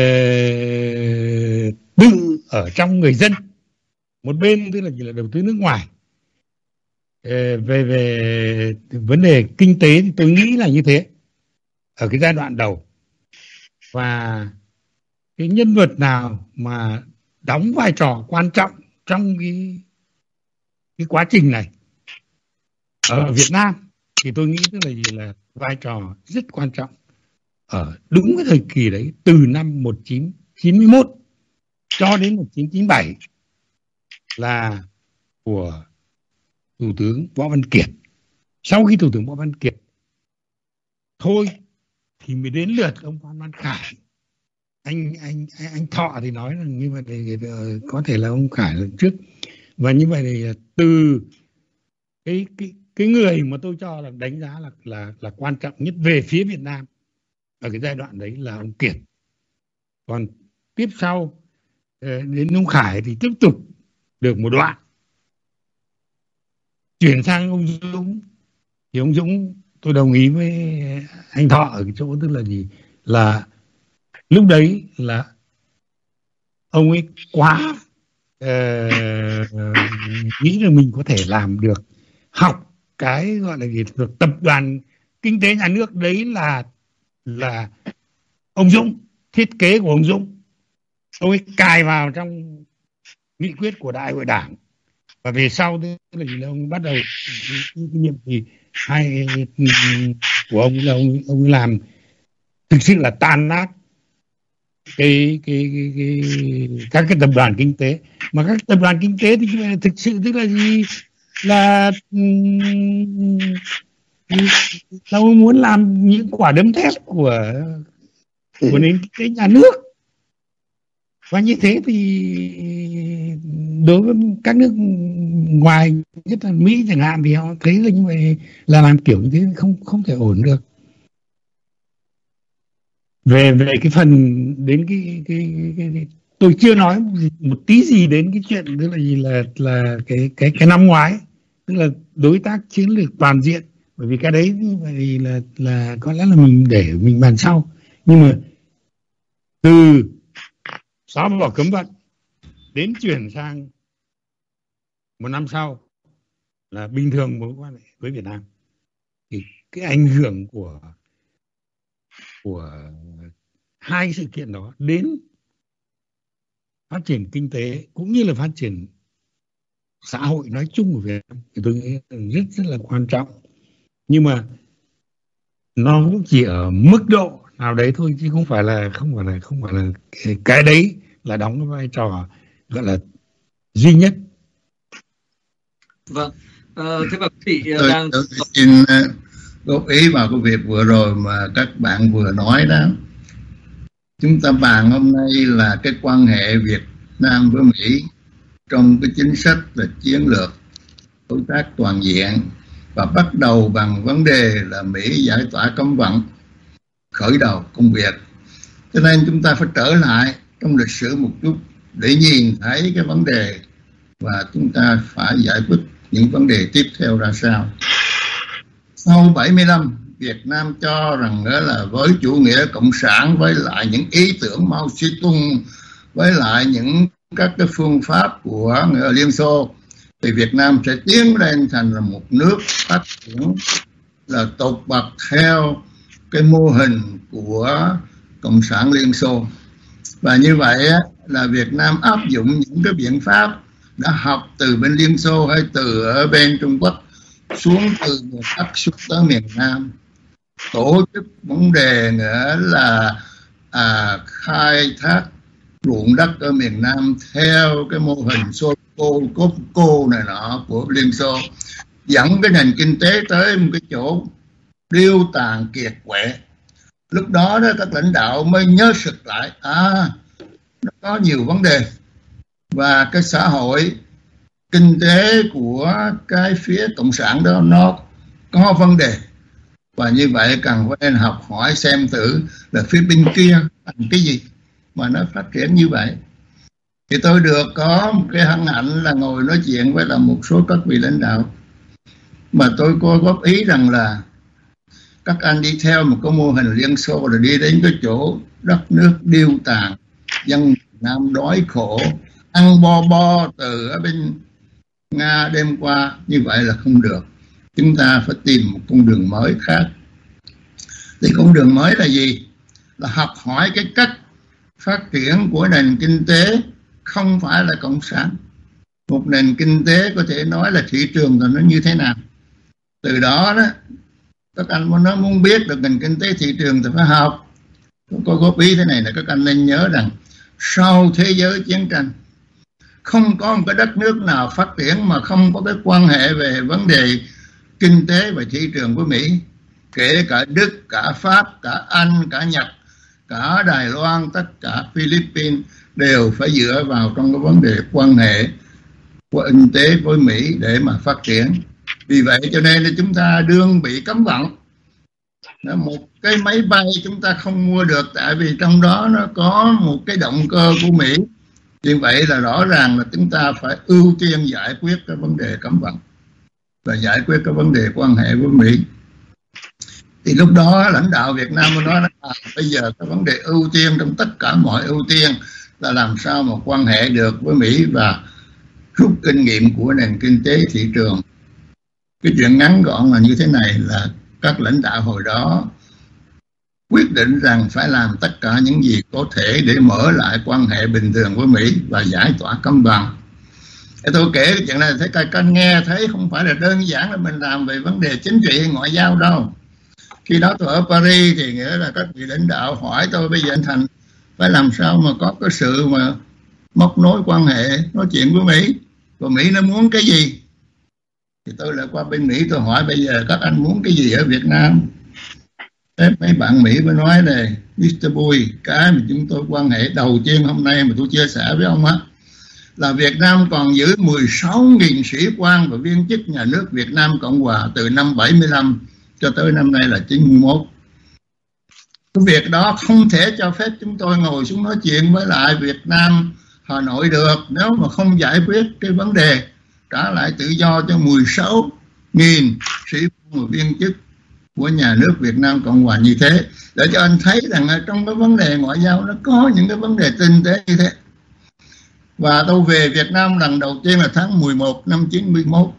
tự ở trong người dân. Một bên tức là chỉ là đầu tư nước ngoài. Ờ, về về vấn đề kinh tế thì tôi nghĩ là như thế ở cái giai đoạn đầu. Và cái nhân vật nào mà đóng vai trò quan trọng trong cái cái quá trình này ở Việt Nam thì tôi nghĩ tức là gì là vai trò rất quan trọng ở đúng cái thời kỳ đấy, từ năm một nghìn chín trăm chín mươi mốt cho đến một nghìn chín trăm chín mươi bảy là của Thủ tướng Võ Văn Kiệt. Sau khi Thủ tướng Võ Văn Kiệt thôi thì mới đến lượt ông Phan Văn Khải. Anh anh anh, anh Thọ thì nói là như vậy thì có thể là ông Khải lần trước. Và như vậy thì từ cái cái cái người mà tôi cho là đánh giá là là là quan trọng nhất về phía Việt Nam ở cái giai đoạn đấy là ông Kiệt. Còn tiếp sau đến ông Khải thì tiếp tục được một đoạn, chuyển sang ông Dũng. Thì ông Dũng tôi đồng ý với anh Thọ ở cái chỗ tức là gì là lúc đấy là ông ấy quá uh, nghĩ là mình có thể làm được, học cái gọi là gì tập đoàn kinh tế nhà nước đấy là là ông Dũng, thiết kế của ông Dũng, ông ấy cài vào trong nghị quyết của Đại hội Đảng. Và về sau tức là gì là ông bắt đầu cái nhiệm kỳ hai của ông là ông ông làm thực sự là tan nát cái cái, cái, cái các cái tập đoàn kinh tế. Mà các tập đoàn kinh tế thì thực sự tức là gì là là ông muốn làm những quả đấm thép của của nền kinh tế nhà nước. Và như thế thì đối với các nước ngoài, nhất là Mỹ chẳng hạn, thì họ thấy là như vậy là làm kiểu như thế không không thể ổn được. Về về cái phần đến cái cái, cái, cái, cái tôi chưa nói một tí gì đến cái chuyện tức là gì là là cái cái cái năm ngoái, tức là đối tác chiến lược toàn diện. Bởi vì cái đấy thì là là có lẽ là mình để mình bàn sau. Nhưng mà từ xóa bỏ cấm vận đến chuyển sang một năm sau là bình thường mối quan hệ với Việt Nam, thì cái ảnh hưởng của của hai sự kiện đó đến phát triển kinh tế cũng như là phát triển xã hội nói chung của Việt Nam thì tôi nghĩ rất rất là quan trọng. Nhưng mà nó cũng chỉ ở mức độ nào đấy thôi, chứ không phải là không phải là không phải là cái, cái đấy là đóng cái vai trò gọi là duy nhất. Vâng, à, thế và chị tôi, đang tôi xin góp ý vào cái việc vừa rồi mà các bạn vừa nói đó. Chúng ta bàn hôm nay là cái quan hệ Việt Nam với Mỹ trong cái chính sách là chiến lược đối tác toàn diện, và bắt đầu bằng vấn đề là Mỹ giải tỏa cấm vận, khởi đầu công việc. Cho nên chúng ta phải trở lại trong lịch sử một chút để nhìn thấy cái vấn đề và chúng ta phải giải quyết những vấn đề tiếp theo ra sao. Sau bảy mươi năm, Việt Nam cho rằng đó là với chủ nghĩa cộng sản, với lại những ý tưởng Mao Zedong, với lại những các cái phương pháp của Liên Xô, thì Việt Nam sẽ tiến lên thành là một nước phát triển là tột bậc theo cái mô hình của Cộng sản Liên Xô. Và như vậy là Việt Nam áp dụng những cái biện pháp đã học từ bên Liên Xô hay từ ở bên Trung Quốc xuống từ miền Bắc xuống tới miền Nam, tổ chức vấn đề nữa là à, khai thác ruộng đất ở miền Nam theo cái mô hình Soko, Copco này nọ của Liên Xô, dẫn cái nền kinh tế tới một cái chỗ điêu tàn kiệt quệ. Lúc đó đó các lãnh đạo mới nhớ sực lại, à, nó có nhiều vấn đề và cái xã hội kinh tế của cái phía cộng sản đó nó có vấn đề, và như vậy cần phải nên học hỏi xem thử là phía bên kia làm cái gì mà nó phát triển như vậy. Thì tôi được có một cái hân hạnh là ngồi nói chuyện với là một số các vị lãnh đạo, mà tôi có góp ý rằng là các anh đi theo một cái mô hình Liên Xô rồi đi đến cái chỗ đất nước điêu tàn, dân Việt Nam đói khổ, ăn bo bo từ ở bên Nga đêm qua, như vậy là không được. Chúng ta phải tìm một con đường mới khác. Thì con đường mới là gì? Là học hỏi cái cách phát triển của nền kinh tế không phải là cộng sản. Một nền kinh tế có thể nói là thị trường là nó như thế nào. Từ đó đó các anh muốn nói muốn biết được nền kinh tế thị trường thì phải học. Tôi có góp ý thế này là các anh nên nhớ rằng sau thế giới chiến tranh không có một cái đất nước nào phát triển mà không có cái quan hệ về vấn đề kinh tế và thị trường của Mỹ. Kể cả Đức, cả Pháp, cả Anh, cả Nhật, cả Đài Loan, tất cả Philippines đều phải dựa vào trong cái vấn đề quan hệ của kinh tế với Mỹ để mà phát triển. Vì vậy cho nên là chúng ta đương bị cấm vận. Một cái máy bay chúng ta không mua được tại vì trong đó nó có một cái động cơ của Mỹ. Như vậy là rõ ràng là chúng ta phải ưu tiên giải quyết cái vấn đề cấm vận và giải quyết cái vấn đề quan hệ với Mỹ. Thì lúc đó lãnh đạo Việt Nam mới nói là à, bây giờ cái vấn đề ưu tiên trong tất cả mọi ưu tiên là làm sao mà quan hệ được với Mỹ và rút kinh nghiệm của nền kinh tế thị trường. Cái chuyện ngắn gọn là như thế này, là các lãnh đạo hồi đó quyết định rằng phải làm tất cả những gì có thể để mở lại quan hệ bình thường với Mỹ và giải tỏa cấm vận. Tôi kể cái chuyện này thấy các anh nghe thấy không phải là đơn giản là mình làm về vấn đề chính trị hay ngoại giao đâu. Khi đó tôi ở Paris thì nghĩa là các vị lãnh đạo hỏi tôi bây giờ anh Thành phải làm sao mà có cái sự mà móc nối quan hệ nói chuyện với Mỹ, và Mỹ nó muốn cái gì. Thì tôi lại qua bên Mỹ tôi hỏi bây giờ các anh muốn cái gì ở Việt Nam. Thế mấy bạn Mỹ mới nói này, mít tơ Bui, cái mà chúng tôi quan hệ đầu tiên hôm nay mà tôi chia sẻ với ông á, là Việt Nam còn giữ mười sáu nghìn sĩ quan và viên chức nhà nước Việt Nam Cộng Hòa từ năm bảy mươi lăm cho tới năm nay là chín mươi mốt. Cái việc đó không thể cho phép chúng tôi ngồi xuống nói chuyện với lại Việt Nam Hà Nội được nếu mà không giải quyết cái vấn đề trả lại tự do cho mười sáu nghìn sĩ quan và viên chức của nhà nước Việt Nam Cộng Hòa như thế, để cho anh thấy rằng trong cái vấn đề ngoại giao nó có những cái vấn đề tinh tế như thế. Và tôi về Việt Nam lần đầu tiên là tháng mười một năm chín mươi mốt.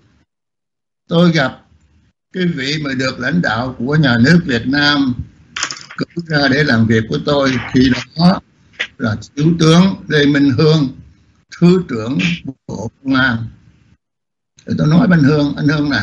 Tôi gặp cái vị mà được lãnh đạo của nhà nước Việt Nam cử ra để làm việc với tôi, thì đó là Thiếu tướng Lê Minh Hương, Thứ trưởng Bộ Công an. Thì tôi nói bên Hương, anh Hương nè,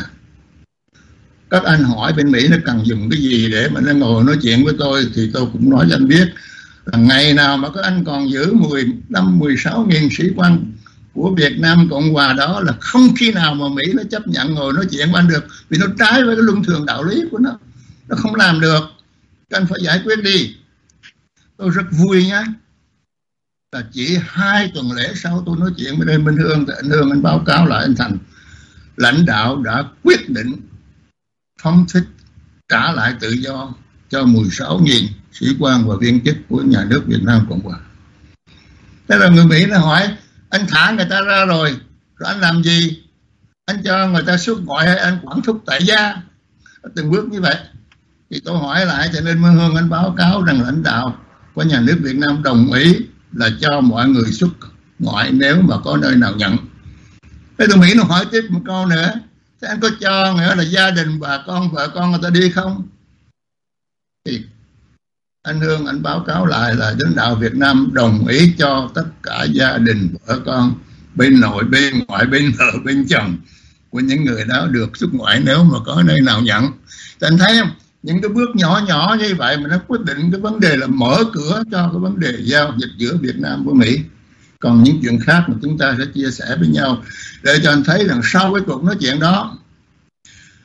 các anh hỏi bên Mỹ nó cần dùng cái gì để mà nó ngồi nói chuyện với tôi, thì tôi cũng nói cho anh biết là ngày nào mà các anh còn giữ mười lăm mười sáu nghìn sĩ quan của Việt Nam Cộng Hòa đó là không khi nào mà Mỹ nó chấp nhận ngồi nói chuyện với anh được, vì nó trái với cái luân thường đạo lý của nó, nó không làm được. Các anh phải giải quyết đi. Tôi rất vui nhá, là chỉ hai tuần lễ sau tôi nói chuyện với Lê Minh Hương thì anh Hương anh báo cáo lại anh Thành, lãnh đạo đã quyết định phóng thích trả lại tự do cho mười sáu nghìn sĩ quan và viên chức của nhà nước Việt Nam Cộng Hòa. Thế là người Mỹ nó hỏi, anh thả người ta ra rồi, rồi anh làm gì? Anh cho người ta xuất ngoại hay anh quản thúc tại gia? Từng bước như vậy. Thì tôi hỏi lại, cho nên Minh Hương anh báo cáo rằng lãnh đạo của nhà nước Việt Nam đồng ý là cho mọi người xuất ngoại nếu mà có nơi nào nhận. Thế tụi Mỹ nó hỏi tiếp một câu nữa, thế anh có cho nghĩa là gia đình bà con vợ con người ta đi không? Thì anh Hương anh báo cáo lại là lãnh đạo Việt Nam đồng ý cho tất cả gia đình vợ con bên nội bên ngoại bên vợ bên chồng của những người đó được xuất ngoại nếu mà có nơi nào nhận. Thì anh thấy không, những cái bước nhỏ nhỏ như vậy mà nó quyết định cái vấn đề là mở cửa cho cái vấn đề giao dịch giữa Việt Nam với Mỹ. Còn những chuyện khác mà chúng ta sẽ chia sẻ với nhau để cho anh thấy rằng sau cái cuộc nói chuyện đó,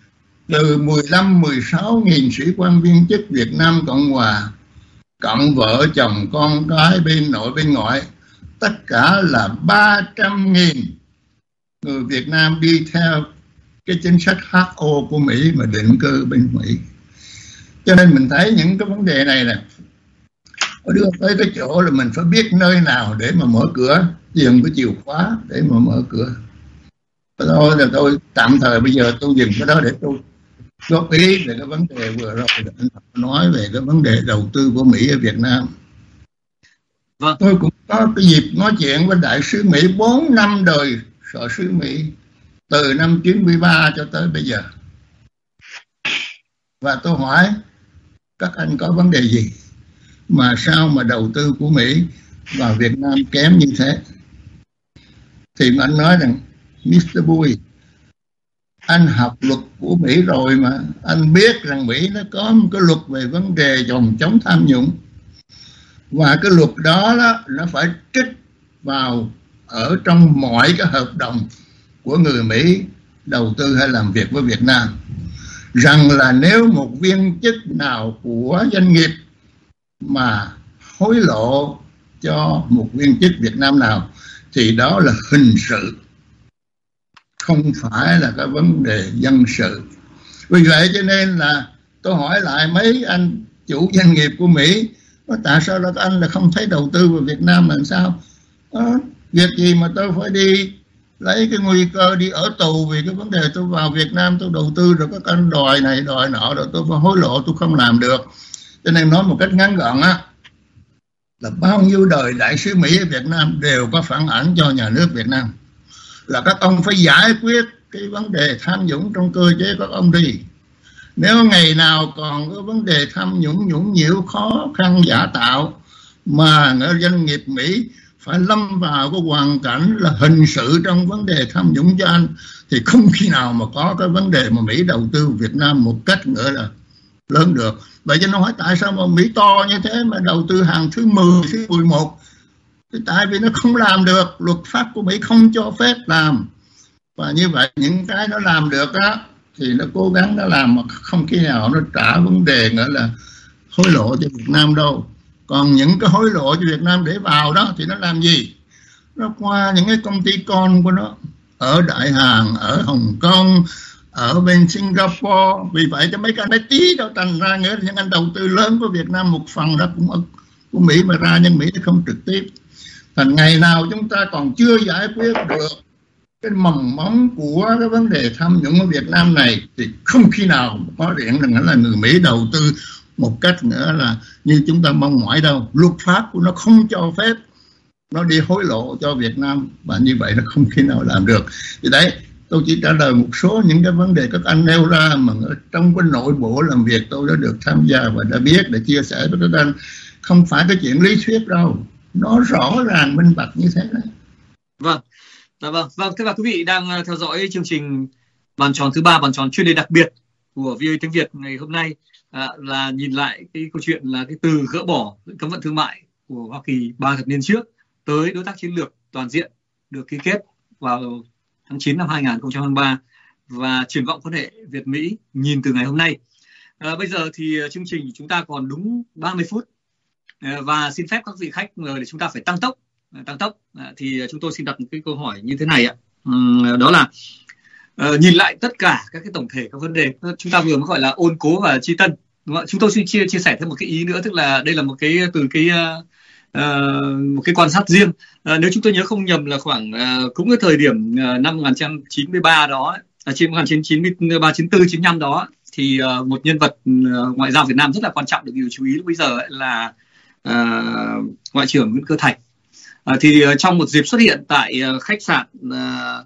từ mười lăm mười sáu nghìn sĩ quan viên chức Việt Nam Cộng Hòa, cộng vợ chồng con cái bên nội bên ngoại, tất cả là ba trăm nghìn người Việt Nam đi theo cái chính sách hát o của Mỹ mà định cư bên Mỹ. Cho nên mình thấy những cái vấn đề này nè, nó đưa tới cái chỗ là mình phải biết nơi nào để mà mở cửa, dùng cái chìa khóa để mà mở cửa. Thôi là tôi tạm thời bây giờ tôi dừng cái đó để tôi góp ý về cái vấn đề vừa rồi anh nói về cái vấn đề đầu tư của Mỹ ở Việt Nam. Vâng. Tôi cũng có cái dịp nói chuyện với đại sứ Mỹ bốn năm đời sở sứ Mỹ từ năm chín mươi ba cho tới bây giờ. Và tôi hỏi các anh có vấn đề gì mà sao mà đầu tư của Mỹ vào Việt Nam kém như thế? Thì anh nói rằng mít tơ Bui, anh học luật của Mỹ rồi mà anh biết rằng Mỹ nó có một cái luật về vấn đề phòng chống tham nhũng, và cái luật đó, đó nó phải trích vào ở trong mọi cái hợp đồng của người Mỹ đầu tư hay làm việc với Việt Nam, rằng là nếu một viên chức nào của doanh nghiệp mà hối lộ cho một viên chức Việt Nam nào thì đó là hình sự, không phải là cái vấn đề dân sự. Vì vậy cho nên là tôi hỏi lại mấy anh chủ doanh nghiệp của Mỹ, tại sao là anh là không thấy đầu tư vào Việt Nam làm sao? À, việc gì mà tôi phải đi lấy cái nguy cơ đi ở tù vì cái vấn đề tôi vào Việt Nam tôi đầu tư rồi các anh đòi này đòi nọ rồi tôi phải hối lộ, tôi không làm được. Cho nên nói một cách ngắn gọn á, là bao nhiêu đời đại sứ Mỹ ở Việt Nam đều có phản ảnh cho nhà nước Việt Nam là các ông phải giải quyết cái vấn đề tham nhũng trong cơ chế các ông đi. Nếu ngày nào còn có vấn đề tham nhũng nhũng nhiễu khó khăn giả tạo mà doanh nghiệp Mỹ phải lâm vào cái hoàn cảnh là hình sự trong vấn đề tham nhũng cho anh thì không khi nào mà có cái vấn đề mà Mỹ đầu tư Việt Nam một cách nữa là lớn được. Vậy cho nó hỏi tại sao mà Mỹ to như thế mà đầu tư hàng thứ mười, thứ mười một? Thì tại vì nó không làm được, luật pháp của Mỹ không cho phép làm. Và như vậy những cái nó làm được á thì nó cố gắng nó làm mà không khi nào nó trả vấn đề nữa là hối lộ cho Việt Nam đâu. Còn những cái hối lộ cho Việt Nam để vào đó thì nó làm gì? Nó qua những cái công ty con của nó ở Đại Hàn, ở Hồng Kông, ở bên Singapore. Vì vậy cho mấy cái này tí đâu thành ra nghĩa là những anh đầu tư lớn của Việt Nam một phần đó cũng ở của Mỹ mà ra, nhưng Mỹ nó không trực tiếp. Thành ngày nào chúng ta còn chưa giải quyết được cái mầm móng của cái vấn đề tham nhũng ở Việt Nam này thì không khi nào có điện rằng là người Mỹ đầu tư một cách nữa là như chúng ta mong mỏi đâu. Luật pháp của nó không cho phép nó đi hối lộ cho Việt Nam, và như vậy nó không khi nào làm được. Thì đấy, tôi chỉ trả lời một số những cái vấn đề các anh nêu ra mà trong cái nội bộ làm việc tôi đã được tham gia và đã biết để chia sẻ với các anh. Không phải cái chuyện lý thuyết đâu, nó rõ ràng minh bạch như thế đấy. Vâng, dạ vâng, vâng. Tất cả quý vị đang theo dõi chương trình bàn tròn thứ ba, bàn tròn chuyên đề đặc biệt của vê o a tiếng Việt ngày hôm nay, à, là nhìn lại cái câu chuyện là cái từ gỡ bỏ cấm vận thương mại của Hoa Kỳ ba thập niên trước tới đối tác chiến lược toàn diện được ký kết vào tháng chín năm hai nghìn không trăm hai mươi ba và triển vọng quan hệ Việt Mỹ nhìn từ ngày hôm nay. À, bây giờ thì chương trình chúng ta còn đúng ba mươi phút à, và xin phép các vị khách để chúng ta phải tăng tốc. Tăng tốc à, thì chúng tôi xin đặt một cái câu hỏi như thế này ạ. Uhm, đó là uh, nhìn lại tất cả các cái tổng thể các vấn đề chúng ta vừa mới gọi là ôn cố và tri tân, đúng không? Chúng tôi xin chia chia sẻ thêm một cái ý nữa, tức là đây là một cái từ cái uh, uh, một cái quan sát riêng. Uh, nếu chúng tôi nhớ không nhầm là khoảng uh, cũng cái thời điểm uh, năm một nghìn chín trăm chín mươi ba đó, à, chín một nghìn chín trăm chín mươi ba, chín mươi tư, chín mươi lăm đó, thì uh, một nhân vật uh, ngoại giao Việt Nam rất là quan trọng được nhiều chú ý lúc bây giờ ấy, là uh, Ngoại trưởng Nguyễn Cơ Thạch. À, thì uh, trong một dịp xuất hiện tại uh, khách sạn uh,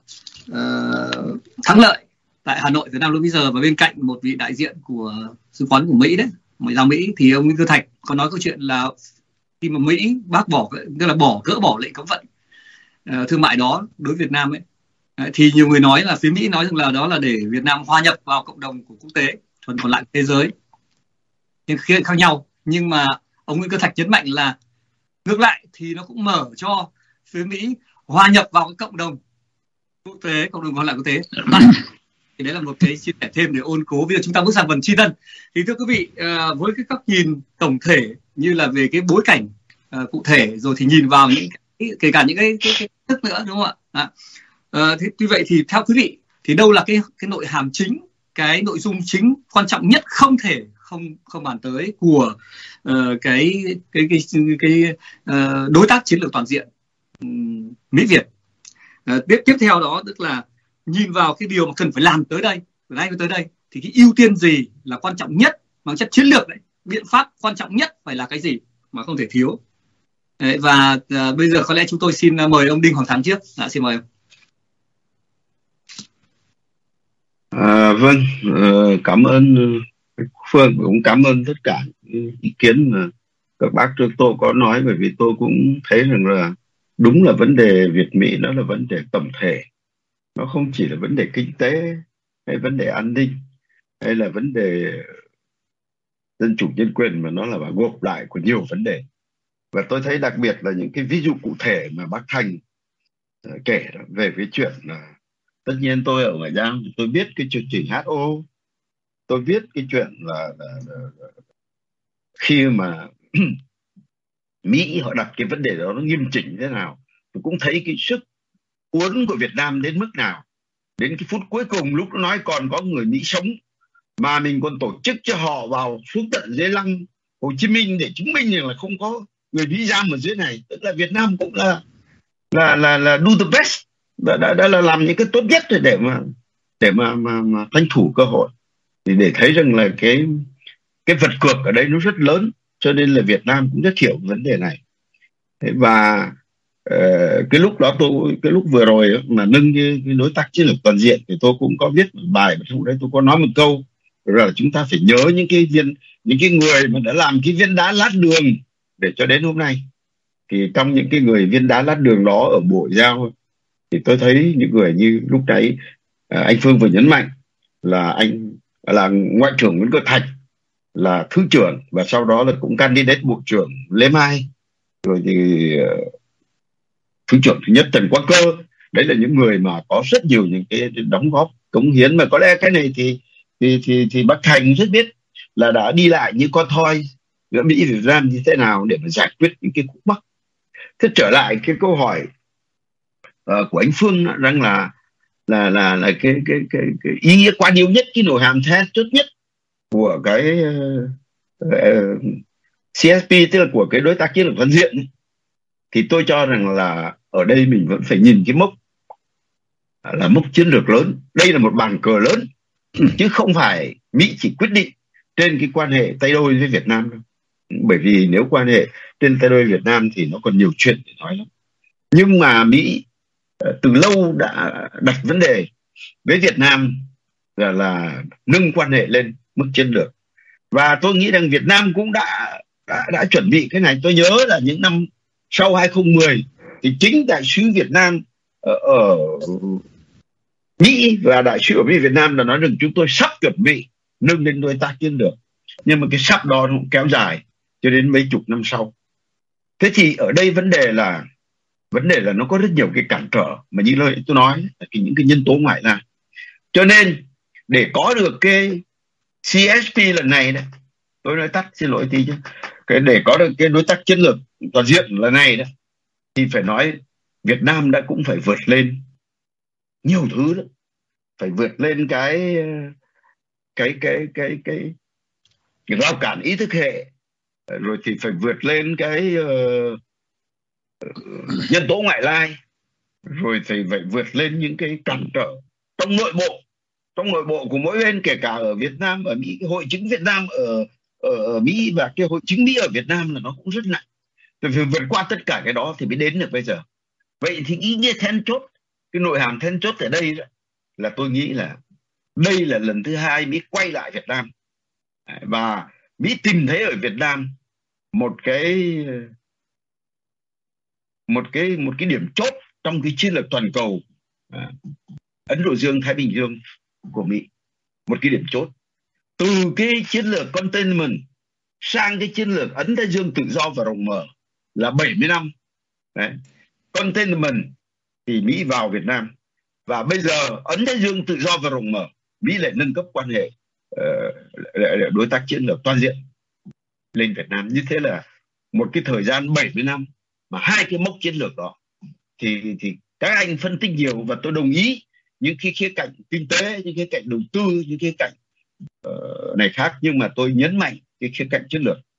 uh, Thắng Lợi tại Hà Nội, Việt Nam lúc bây giờ, và bên cạnh một vị đại diện của sứ quán của Mỹ đấy, ngoại giao Mỹ, thì ông Nguyễn Cơ Thạch có nói câu chuyện là khi mà Mỹ bác bỏ, tức là bỏ gỡ bỏ lệnh cấm vận uh, thương mại đó đối với Việt Nam ấy, uh, thì nhiều người nói là phía Mỹ nói rằng là đó là để Việt Nam hòa nhập vào cộng đồng của quốc tế, phần còn lại thế giới, nhưng khía cạnh khác nhau. Nhưng mà ông Nguyễn Cơ Thạch nhấn mạnh là ngược lại thì nó cũng mở cho phía Mỹ hòa nhập vào cái cộng đồng quốc tế, cộng đồng còn lại quốc tế. Thì đấy là một cái chia sẻ thêm để ôn cố. Bây giờ chúng ta bước sang phần tri tân. Thì thưa quý vị, à, với cái góc nhìn tổng thể như là về cái bối cảnh à, cụ thể, rồi thì nhìn vào những cái, kể cả những cái, cái, cái thức nữa, đúng không ạ? À, à, thế tuy vậy thì theo quý vị thì đâu là cái cái nội hàm chính, cái nội dung chính quan trọng nhất không thể không không bàn tới của uh, cái cái cái cái, cái uh, đối tác chiến lược toàn diện um, Mỹ Việt. Uh, tiếp tiếp theo đó tức là nhìn vào cái điều mà cần phải làm tới đây, ngay tới đây thì cái ưu tiên gì là quan trọng nhất, mang chất chiến lược đấy, biện pháp quan trọng nhất phải là cái gì mà không thể thiếu. Đấy, và uh, bây giờ có lẽ chúng tôi xin mời ông Đinh Hoàng Thắng trước. Dạ, xin mời ông. À, vâng, uh, cảm ơn Phương, cũng cảm ơn tất cả ý kiến mà các bác trước tôi có nói, bởi vì tôi cũng thấy rằng là đúng là vấn đề Việt Mỹ nó là vấn đề tổng thể, nó không chỉ là vấn đề kinh tế hay vấn đề an ninh hay là vấn đề dân chủ nhân quyền, mà nó là bà gộp lại của nhiều vấn đề. Và tôi thấy đặc biệt là những cái ví dụ cụ thể mà bác Thành uh, kể đó, về cái chuyện là tất nhiên tôi ở ngoại giao tôi biết cái chương trình hát o, tôi biết cái chuyện là, là, là, là khi mà Mỹ họ đặt cái vấn đề đó nó nghiêm chỉnh thế nào, tôi cũng thấy cái sức cuốn của Việt Nam đến mức nào. Đến cái phút cuối cùng lúc nó nói còn có người Mỹ sống mà mình còn tổ chức cho họ vào xuống tận dưới lăng Hồ Chí Minh để chứng minh rằng là không có người Mỹ giam ở dưới này, tức là Việt Nam cũng là là là là do the best, đã, đã, đã là làm những cái tốt nhất để mà để mà mà, mà tranh thủ cơ hội, thì để thấy rằng là cái cái vật cược ở đây nó rất lớn, cho nên là Việt Nam cũng rất hiểu vấn đề này. Thế và uh, cái lúc đó tôi cái lúc vừa rồi mà nâng cái, cái đối tác chiến lược toàn diện thì tôi cũng có viết một bài, mà trong đấy tôi có nói một câu là chúng ta phải nhớ những cái viên những cái người mà đã làm cái viên đá lát đường để cho đến hôm nay. Thì trong những cái người viên đá lát đường đó ở Bộ Ngoại giao thì tôi thấy những người như lúc đấy uh, anh Phương vừa nhấn mạnh là anh là Ngoại trưởng Nguyễn Cơ Thạch, là Thứ trưởng và sau đó là cũng candidate Bộ trưởng Lê Mai, rồi thì uh, Thứ trưởng thứ nhất Trần Quang Cơ. Đấy là những người mà có rất nhiều những cái đóng góp cống hiến, mà có lẽ cái này thì thì thì, thì bác Thành rất biết là đã đi lại như con thoi giữa Mỹ và Việt Nam như thế nào để mà giải quyết những cái khúc mắc. Thế trở lại cái câu hỏi uh, của anh Phương đó, rằng là là là là cái cái cái, cái ý nghĩa quan trọng nhất, cái nội hàm then chốt nhất của cái uh, uh, xê ét pê, tức là của cái đối tác chiến lược toàn diện ấy, thì tôi cho rằng là ở đây mình vẫn phải nhìn cái mốc là mốc chiến lược lớn. Đây là một bàn cờ lớn, chứ không phải Mỹ chỉ quyết định trên cái quan hệ tay đôi với Việt Nam đâu. Bởi vì nếu quan hệ trên tay đôi Việt Nam thì nó còn nhiều chuyện để nói lắm. Nhưng mà Mỹ từ lâu đã đặt vấn đề với Việt Nam là, là nâng quan hệ lên mức chiến lược. Và tôi nghĩ rằng Việt Nam cũng đã, đã, đã chuẩn bị cái này. Tôi nhớ là những năm sau hai không một không thì chính đại sứ Việt Nam ở, ở Mỹ và đại sứ ở Việt Nam là nói rằng chúng tôi sắp chuẩn bị nâng lên đối tác chiến lược. Nhưng mà cái sắp đó nó cũng kéo dài cho đến mấy chục năm sau. Thế thì ở đây vấn đề là vấn đề là nó có rất nhiều cái cản trở mà như lời tôi nói là cái, những cái nhân tố ngoại giao. Cho nên để có được cái xê ét pê lần này đấy, tôi nói tắt xin lỗi tí chứ, cái để có được cái đối tác chiến lược toàn diện lần này đó, thì phải nói Việt Nam đã cũng phải vượt lên nhiều thứ đó, phải vượt lên cái cái cái cái cái cái rào cản ý thức hệ, rồi thì phải vượt lên cái uh, nhân tố ngoại lai, rồi thì phải vượt lên những cái cản trở trong nội bộ trong nội bộ của mỗi bên, kể cả ở Việt Nam, ở Mỹ, cái hội chứng Việt Nam ở, ở ở Mỹ và cái hội chứng Mỹ ở Việt Nam là nó cũng rất nặng. Phải vượt qua tất cả cái đó thì mới đến được bây giờ. Vậy thì ý nghĩa then chốt, cái nội hàm then chốt ở đây đó, là tôi nghĩ là đây là lần thứ hai Mỹ quay lại Việt Nam và Mỹ tìm thấy ở Việt Nam một cái một cái một cái điểm chốt trong cái chiến lược toàn cầu à, Ấn Độ Dương Thái Bình Dương của Mỹ, một cái điểm chốt từ cái chiến lược containment sang cái chiến lược Ấn Thái Dương tự do và rộng mở là bảy mươi năm. Đấy. Containment thì Mỹ vào Việt Nam, và bây giờ Ấn Thái Dương tự do và rộng mở Mỹ lại nâng cấp quan hệ uh, đối tác chiến lược toàn diện lên Việt Nam. Như thế là một cái thời gian bảy mươi năm mà hai cái mốc chiến lược đó thì thì các anh phân tích nhiều, và tôi đồng ý những cái khía cạnh kinh tế, những khía cạnh đầu tư, những khía cạnh uh, này khác, nhưng mà tôi nhấn mạnh cái khía cạnh chiến lược.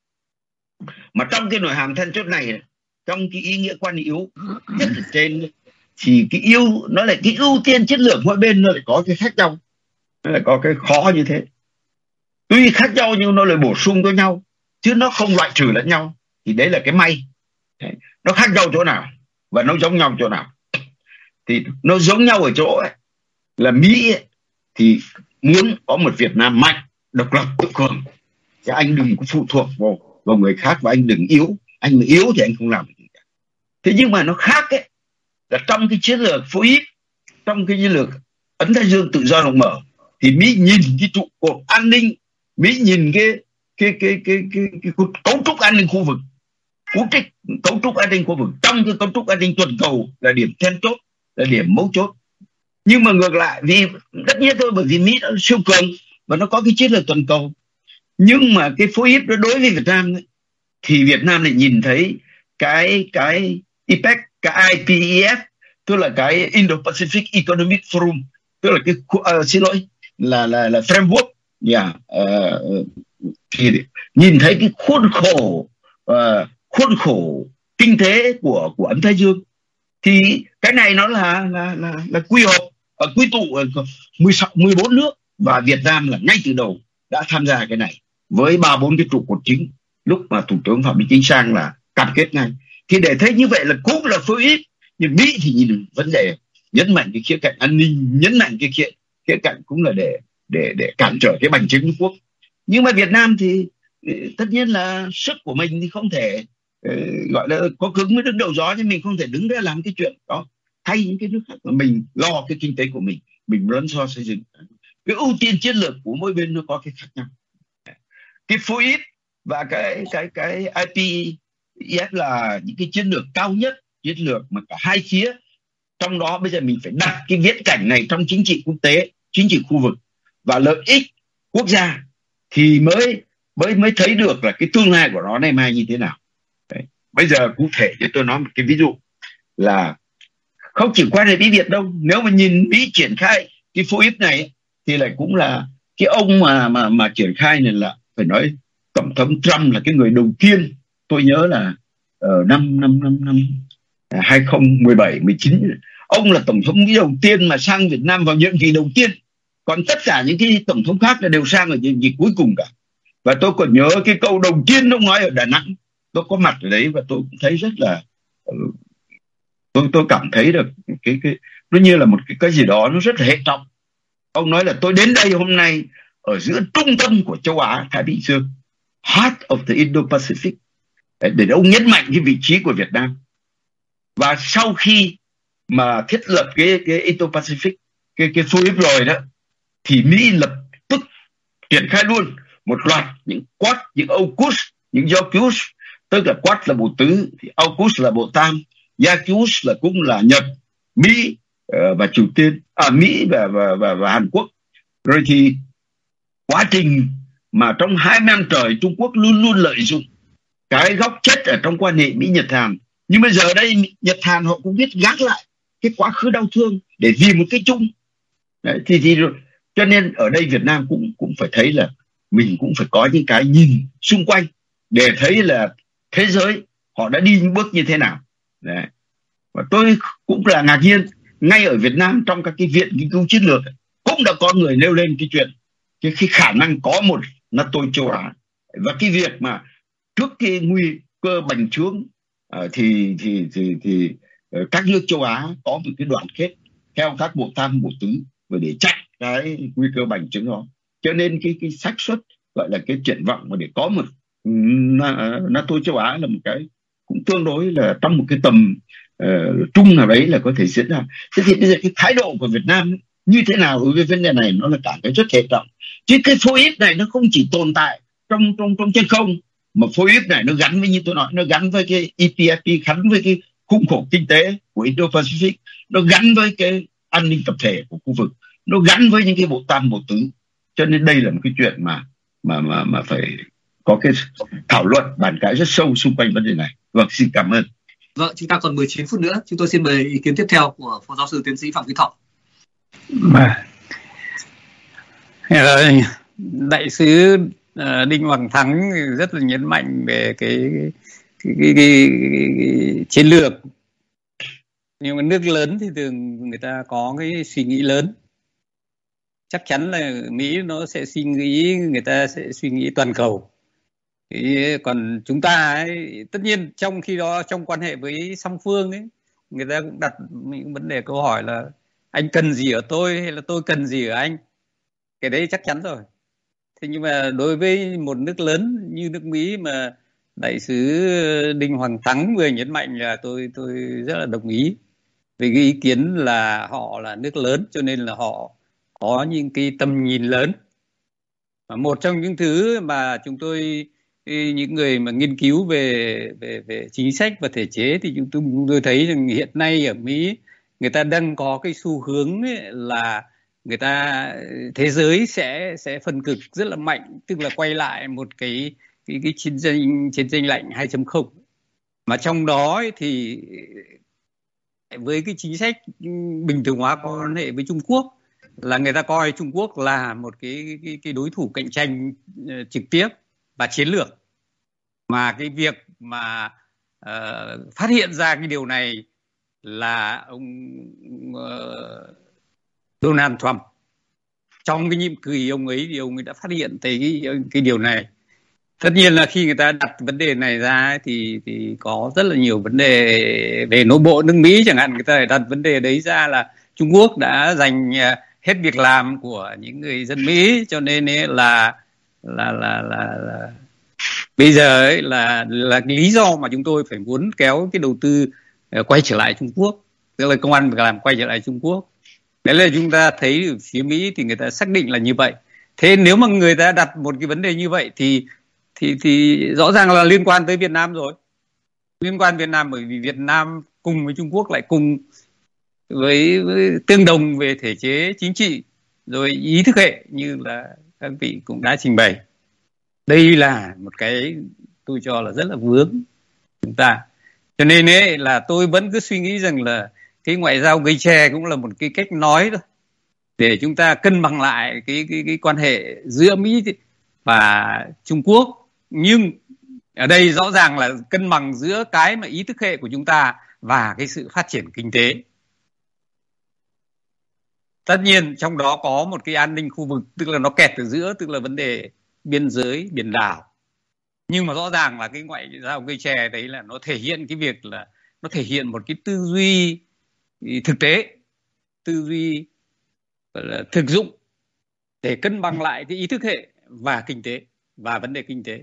Mà trong cái nội hàm then chốt này, trong cái ý nghĩa quan yếu nhất ở trên, thì cái ưu nó lại cái ưu tiên chiến lược mỗi bên nó lại có cái khác nhau, nó lại có cái khó như thế. Tuy khác nhau nhưng nó lại bổ sung cho nhau, chứ nó không loại trừ lẫn nhau. Thì đấy là cái may. Đấy. Nó khác nhau chỗ nào và nó giống nhau chỗ nào? Thì nó giống nhau ở chỗ ấy, là Mỹ ấy, thì muốn có một Việt Nam mạnh, độc lập, tự cường. Chứ anh đừng có phụ thuộc vào, vào người khác, và anh đừng yếu. Anh mà yếu thì anh không làm được gì cả. Thế nhưng mà nó khác ấy, là trong cái chiến lược phối ít, trong cái chiến lược Ấn Thái Dương tự do rộng mở, thì Mỹ nhìn cái trụ cột an ninh, Mỹ nhìn cái cái cái cái cái, cái, cái cấu trúc an ninh khu vực, cấu trúc cấu trúc an ninh khu vực trong cái cấu trúc an ninh toàn cầu là điểm then chốt, là điểm mấu chốt. Nhưng mà ngược lại, vì tất nhiên thôi, bởi vì Mỹ nó siêu cường và nó có cái chiến lược toàn cầu, nhưng mà cái phối ít đó đối với Việt Nam ấy, thì Việt Nam lại nhìn thấy cái cái i pếc, cái i pê e ép, tức là cái Indo-Pacific Economic Forum, tức là cái uh, xin lỗi là là là framework, yeah, uh, thì nhìn thấy cái khuôn khổ uh, khuôn khổ kinh tế của của Ấn Thái Dương. Thì cái này nó là là là, là quy họp uh, quy tụ mười sáu, mười bốn nước, và Việt Nam là ngay từ đầu đã tham gia cái này với ba bốn cái trụ cột chính lúc mà Thủ tướng Phạm Minh Chính sang là cam kết ngay. Thì để thấy như vậy là cũng là phối ít, nhưng Mỹ thì nhìn vấn đề nhấn mạnh cái khía cạnh an ninh, nhấn mạnh cái khía, khía cạnh cũng là để để để cản trở cái bành trướng Trung Quốc. Nhưng mà Việt Nam thì tất nhiên là sức của mình thì không thể uh, gọi là có cứng mới đứng đầu gió, nhưng mình không thể đứng ra làm cái chuyện đó thay những cái nước khác, mà mình lo cái kinh tế của mình, mình lấn so xây dựng. Cái ưu tiên chiến lược của mỗi bên nó có cái khác nhau. Cái phối ít và cái cái cái i pê e ép là những cái chiến lược cao nhất, chiến lược mà cả hai phía. Trong đó bây giờ mình phải đặt cái viễn cảnh này trong chính trị quốc tế, chính trị khu vực và lợi ích quốc gia, thì mới mới mới thấy được là cái tương lai của nó ngày mai như thế nào. Đấy. Bây giờ cụ thể cho tôi nói một cái ví dụ là không chỉ quan hệ Mỹ Việt đâu, nếu mà nhìn Mỹ triển khai cái phối ít này thì lại cũng là cái ông mà mà mà triển khai này là phải nói Tổng thống Trump là cái người đầu tiên. Tôi nhớ là ở năm năm năm năm hai không một bảy mười chín, ông là tổng thống Mỹ đầu tiên mà sang Việt Nam vào nhiệm kỳ đầu tiên, còn tất cả những cái tổng thống khác là đều sang ở nhiệm kỳ cuối cùng cả. Và tôi còn nhớ cái câu đầu tiên ông nói ở Đà Nẵng, tôi có mặt ở đấy và tôi cũng thấy rất là tôi tôi cảm thấy được cái cái nó như là một cái cái gì đó nó rất là hệ trọng. Ông nói là tôi đến đây hôm nay ở giữa trung tâm của châu Á Thái Bình Dương, heart of the Indo-Pacific, để ông nhấn mạnh cái vị trí của Việt Nam. Và sau khi mà thiết lập cái cái Indo-Pacific, cái cái phối rồi đó, thì Mỹ lập tức triển khai luôn một loạt những Quad, những AUKUS, những AUKUS, tức là Quad là bộ tứ, thì AUKUS là bộ tam, AUKUS là cũng là Nhật, Mỹ uh, và Triều Tiên, à Mỹ và và và, và Hàn Quốc. Rồi thì quá trình mà trong hai mươi năm trời Trung Quốc luôn luôn lợi dụng cái góc chết ở trong quan hệ Mỹ Nhật Hàn, nhưng bây giờ đây Nhật Hàn họ cũng biết gác lại cái quá khứ đau thương để vì một cái chung. Đấy, thì, thì cho nên ở đây Việt Nam cũng cũng phải thấy là mình cũng phải có những cái nhìn xung quanh để thấy là thế giới họ đã đi những bước như thế nào. Đấy. Và tôi cũng là ngạc nhiên, ngay ở Việt Nam trong các cái viện nghiên cứu chiến lược cũng đã có người nêu lên cái chuyện cái, cái khả năng có một NATO châu Á, và cái việc mà trước cái nguy cơ bành trướng uh, thì thì thì, thì uh, các nước châu Á có một cái đoàn kết theo các bộ tam bộ tứ và để chặn cái nguy cơ bành trướng đó. Cho nên cái cái xác suất gọi là cái triển vọng mà để có một NATO châu Á là một cái cũng tương đối là trong một cái tầm uh, trung nào đấy là có thể diễn ra. Thế thì bây giờ cái thái độ của Việt Nam ấy, như thế nào đối với vấn đề này, nó là cả cái rất hệ trọng. Chứ cái phối ít này nó không chỉ tồn tại trong trong trong trên không, mà phối ít này nó gắn với, như tôi nói, nó gắn với cái e pê ép pê, gắn với cái khung khổ kinh tế của Indo-Pacific, nó gắn với cái an ninh tập thể của khu vực, nó gắn với những cái bộ tam bộ tứ, cho nên đây là một cái chuyện mà mà mà mà phải có cái thảo luận bàn cãi rất sâu xung quanh vấn đề này. Vâng, xin cảm ơn. Vâng, chúng ta còn mười chín phút nữa, chúng tôi xin mời ý kiến tiếp theo của Phó Giáo sư Tiến sĩ Phạm Quý Thọ. Mà đại sứ Đinh Hoàng Thắng rất là nhấn mạnh về cái cái, cái, cái, cái chiến lược. Nhưng mà nước lớn thì thường người ta có cái suy nghĩ lớn. Chắc chắn là Mỹ nó sẽ suy nghĩ, người ta sẽ suy nghĩ toàn cầu. Thì còn chúng ta ấy, tất nhiên trong khi đó trong quan hệ với song phương ấy, người ta cũng đặt những vấn đề câu hỏi là anh cần gì ở tôi hay là tôi cần gì ở anh. Cái đấy chắc chắn rồi. Thế nhưng mà đối với một nước lớn như nước Mỹ mà đại sứ Đinh Hoàng Thắng vừa nhấn mạnh là tôi tôi rất là đồng ý về cái ý kiến là họ là nước lớn, cho nên là họ có những cái tầm nhìn lớn. Và một trong những thứ mà chúng tôi, những người mà nghiên cứu về về về chính sách và thể chế thì chúng tôi, chúng tôi thấy rằng hiện nay ở Mỹ người ta đang có cái xu hướng ấy là người ta thế giới sẽ sẽ phân cực rất là mạnh, tức là quay lại một cái cái cái chiến tranh chiến tranh lạnh hai chấm không, mà trong đó ấy thì với cái chính sách bình thường hóa quan hệ với Trung Quốc là người ta coi Trung Quốc là một cái cái cái đối thủ cạnh tranh uh, trực tiếp và chiến lược, mà cái việc mà uh, phát hiện ra cái điều này là ông uh, Donald Trump. Trong cái nhiệm kỳ ông ấy thì ông ấy đã phát hiện thấy cái, cái điều này. Tất nhiên là khi người ta đặt vấn đề này ra thì thì có rất là nhiều vấn đề về nội bộ nước Mỹ, chẳng hạn người ta đặt vấn đề đấy ra là Trung Quốc đã giành hết việc làm của những người dân Mỹ, cho nên ấy là là là là, là bây giờ ấy là là cái lý do mà chúng tôi phải muốn kéo cái đầu tư quay trở lại Trung Quốc, tức là công ăn việc làm quay trở lại Trung Quốc. Đấy là chúng ta thấy ở phía Mỹ thì người ta xác định là như vậy. Thế nếu mà người ta đặt một cái vấn đề như vậy thì thì thì rõ ràng là liên quan tới Việt Nam rồi. Liên quan Việt Nam bởi vì Việt Nam cùng với Trung Quốc lại cùng với, với tương đồng về thể chế chính trị rồi ý thức hệ như là các vị cũng đã trình bày. Đây là một cái tôi cho là rất là vướng chúng ta. Cho nên ấy là tôi vẫn cứ suy nghĩ rằng là cái ngoại giao gây chè cũng là một cái cách nói thôi để chúng ta cân bằng lại cái cái cái quan hệ giữa Mỹ và Trung Quốc. Nhưng ở đây rõ ràng là cân bằng giữa cái mà ý thức hệ của chúng ta và cái sự phát triển kinh tế. Tất nhiên trong đó có một cái an ninh khu vực, tức là nó kẹt ở giữa, tức là vấn đề biên giới, biển đảo. Nhưng mà rõ ràng là cái ngoại giao gây chè đấy là nó thể hiện cái việc là nó thể hiện một cái tư duy thực tế, tư duy là thực dụng để cân bằng lại cái ý thức hệ và kinh tế và vấn đề kinh tế.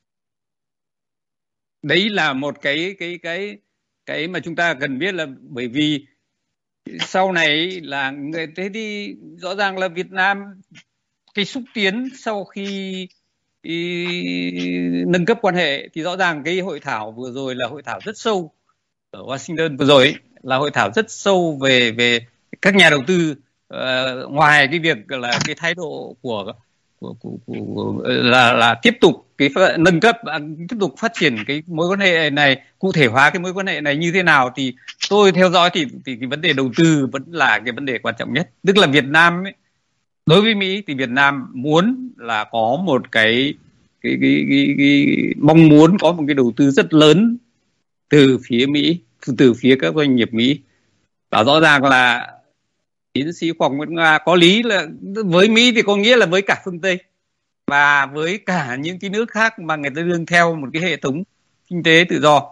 Đấy là một cái cái cái cái mà chúng ta cần biết, là bởi vì sau này là người thế thì rõ ràng là Việt Nam cái xúc tiến sau khi ý, nâng cấp quan hệ thì rõ ràng cái hội thảo vừa rồi là hội thảo rất sâu ở Washington vừa rồi ấy, là hội thảo rất sâu về về các nhà đầu tư, uh, ngoài cái việc là cái thái độ của của, của, của là là tiếp tục cái nâng cấp, tiếp tục phát triển cái mối quan hệ này, cụ thể hóa cái mối quan hệ này như thế nào, thì tôi theo dõi thì thì cái vấn đề đầu tư vẫn là cái vấn đề quan trọng nhất. Tức là Việt Nam ấy, đối với Mỹ thì Việt Nam muốn là có một cái cái cái, cái, cái mong muốn có một cái đầu tư rất lớn từ phía Mỹ, từ phía các doanh nghiệp Mỹ. Và rõ ràng là tiến sĩ Hoàng Nguyễn Nga có lý là với Mỹ thì có nghĩa là với cả phương Tây và với cả những cái nước khác mà người ta đương theo một cái hệ thống kinh tế tự do.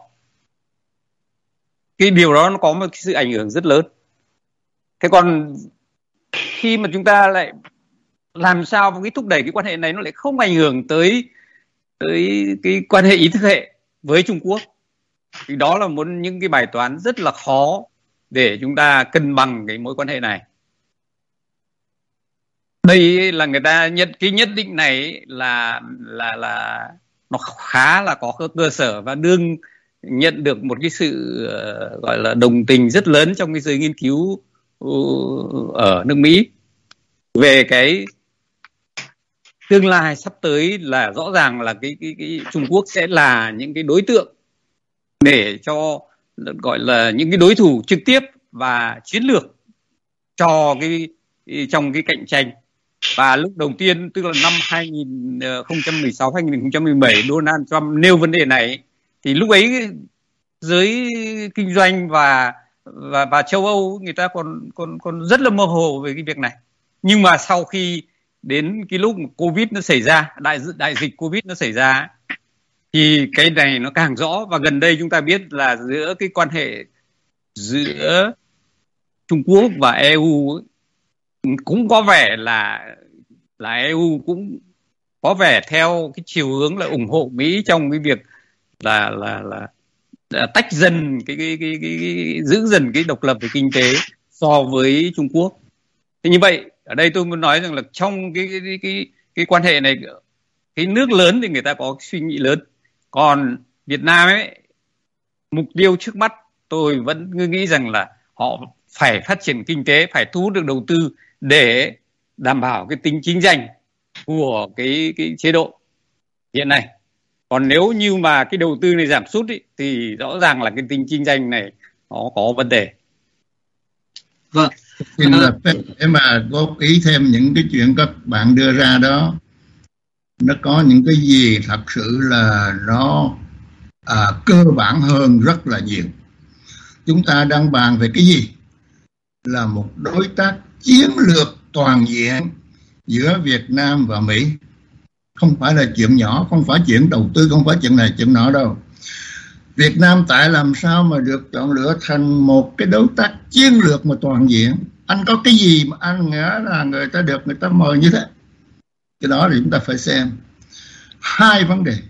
Cái điều đó nó có một cái sự ảnh hưởng rất lớn. Thế còn khi mà chúng ta lại làm sao cái thúc đẩy cái quan hệ này nó lại không ảnh hưởng tới tới cái quan hệ ý thức hệ với Trung Quốc, thì đó là một những cái bài toán rất là khó để chúng ta cân bằng cái mối quan hệ này. Đây là người ta nhận cái nhất định này là là là nó khá là có cơ sở và đương nhận được một cái sự uh, gọi là đồng tình rất lớn trong cái giới nghiên cứu uh, ở nước Mỹ. về cái tương lai sắp tới là rõ ràng là cái, cái, cái Trung Quốc sẽ là những cái đối tượng để cho gọi là những cái đối thủ trực tiếp và chiến lược cho cái trong cái cạnh tranh. Và lúc đầu tiên, tức là năm hai nghìn không trăm mười sáu hai nghìn không trăm mười bảy, Donald Trump nêu vấn đề này thì lúc ấy giới kinh doanh và và và châu Âu người ta còn còn còn rất là mơ hồ về cái việc này. Nhưng mà sau khi đến cái lúc Covid nó xảy ra, đại đại dịch Covid nó xảy ra, thì cái này nó càng rõ. Và gần đây chúng ta biết là giữa cái quan hệ giữa Trung Quốc và e u cũng có vẻ là là e u cũng có vẻ theo cái chiều hướng là ủng hộ Mỹ trong cái việc là là là, là tách dần cái cái, cái cái cái giữ dần cái độc lập về kinh tế so với Trung Quốc. Thế như vậy ở đây tôi muốn nói rằng là trong cái cái cái cái, cái quan hệ này, cái nước lớn thì người ta có suy nghĩ lớn, còn Việt Nam ấy, mục tiêu trước mắt tôi vẫn cứ nghĩ rằng là họ phải phát triển kinh tế, phải thu hút được đầu tư để đảm bảo cái tính chính danh của cái cái chế độ hiện nay. Còn nếu như mà cái đầu tư này giảm sút ý, thì rõ ràng là cái tính chính danh này nó có vấn đề. Vâng. Xin là để mà góp ý thêm những cái chuyện các bạn đưa ra đó, nó có những cái gì thật sự là nó à, cơ bản hơn rất là nhiều. Chúng ta đang bàn về cái gì? Là một đối tác chiến lược toàn diện giữa Việt Nam và Mỹ. Không phải là chuyện nhỏ, không phải chuyện đầu tư, không phải chuyện này chuyện nọ đâu. Việt Nam tại làm sao mà được chọn lựa thành một cái đối tác chiến lược mà toàn diện? Anh có cái gì mà anh nghĩ là người ta được người ta mời như thế? Cái đó thì chúng ta phải xem. Hai vấn đề.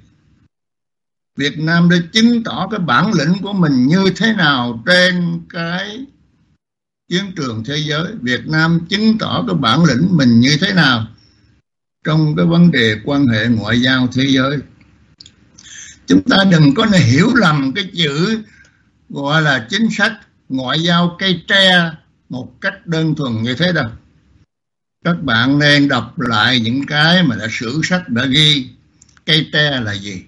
Việt Nam đã chứng tỏ cái bản lĩnh của mình như thế nào trên cái chiến trường thế giới. Việt Nam chứng tỏ cái bản lĩnh mình như thế nào trong cái vấn đề quan hệ ngoại giao thế giới. Chúng ta đừng có nên hiểu lầm cái chữ gọi là chính sách ngoại giao cây tre một cách đơn thuần như thế đâu. Các bạn nên đọc lại những cái mà đã sử sách đã ghi cây tre là gì.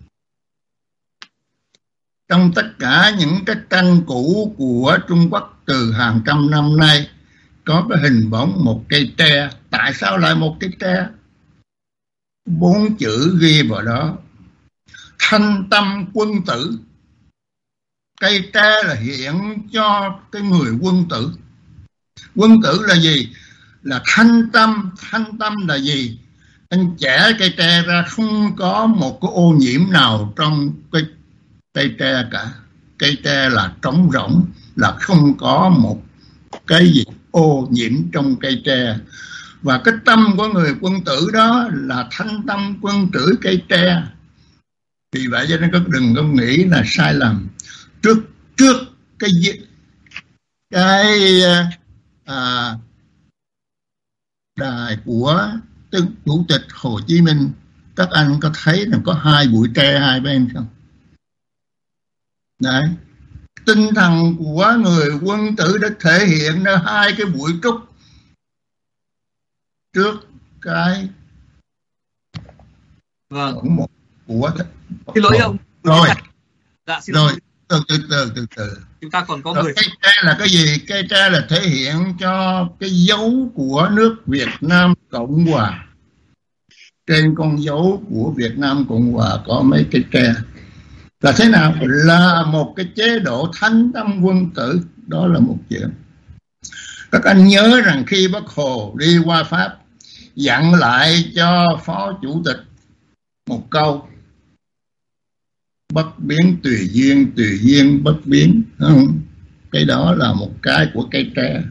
Trong tất cả những cái tranh cũ của Trung Quốc từ hàng trăm năm nay có cái hình bóng một cây tre. Tại sao lại một cây tre? Bốn chữ ghi vào đó: thanh tâm quân tử. Cây tre là hiện cho cái người quân tử. Quân tử là gì? Là thanh tâm. Thanh tâm là gì? Anh chẻ cây tre ra không có một cái ô nhiễm nào trong cái cây tre cả. Cây tre là trống rỗng, là không có một cái gì ô nhiễm trong cây tre. Và cái tâm của người quân tử đó là thanh tâm quân tử cây tre. Vì vậy cho nên các đừng có nghĩ là sai lầm. Trước trước cái cái à, đài của Chủ tịch Hồ Chí Minh, các anh có thấy là có hai bụi tre hai bên không? Đấy, tinh thần của người quân tử đã thể hiện ra hai cái bụi trúc trước cái vâng một của xin lỗi ông rồi dạ, xin rồi lỗi. từ từ từ từ từ Chúng ta còn có rồi, người. cây tre là cái gì? Cây tre là thể hiện cho cái dấu của nước Việt Nam Cộng Hòa. Trên con dấu của Việt Nam Cộng Hòa có mấy cây tre. Là thế nào? Là một cái chế độ thánh tâm quân tử. Đó là một chuyện. Các anh nhớ rằng khi Bác Hồ đi qua Pháp dặn lại cho Phó Chủ tịch một câu: bất biến tùy duyên, tùy duyên bất biến. Không? Cái đó là một cái của cây tre.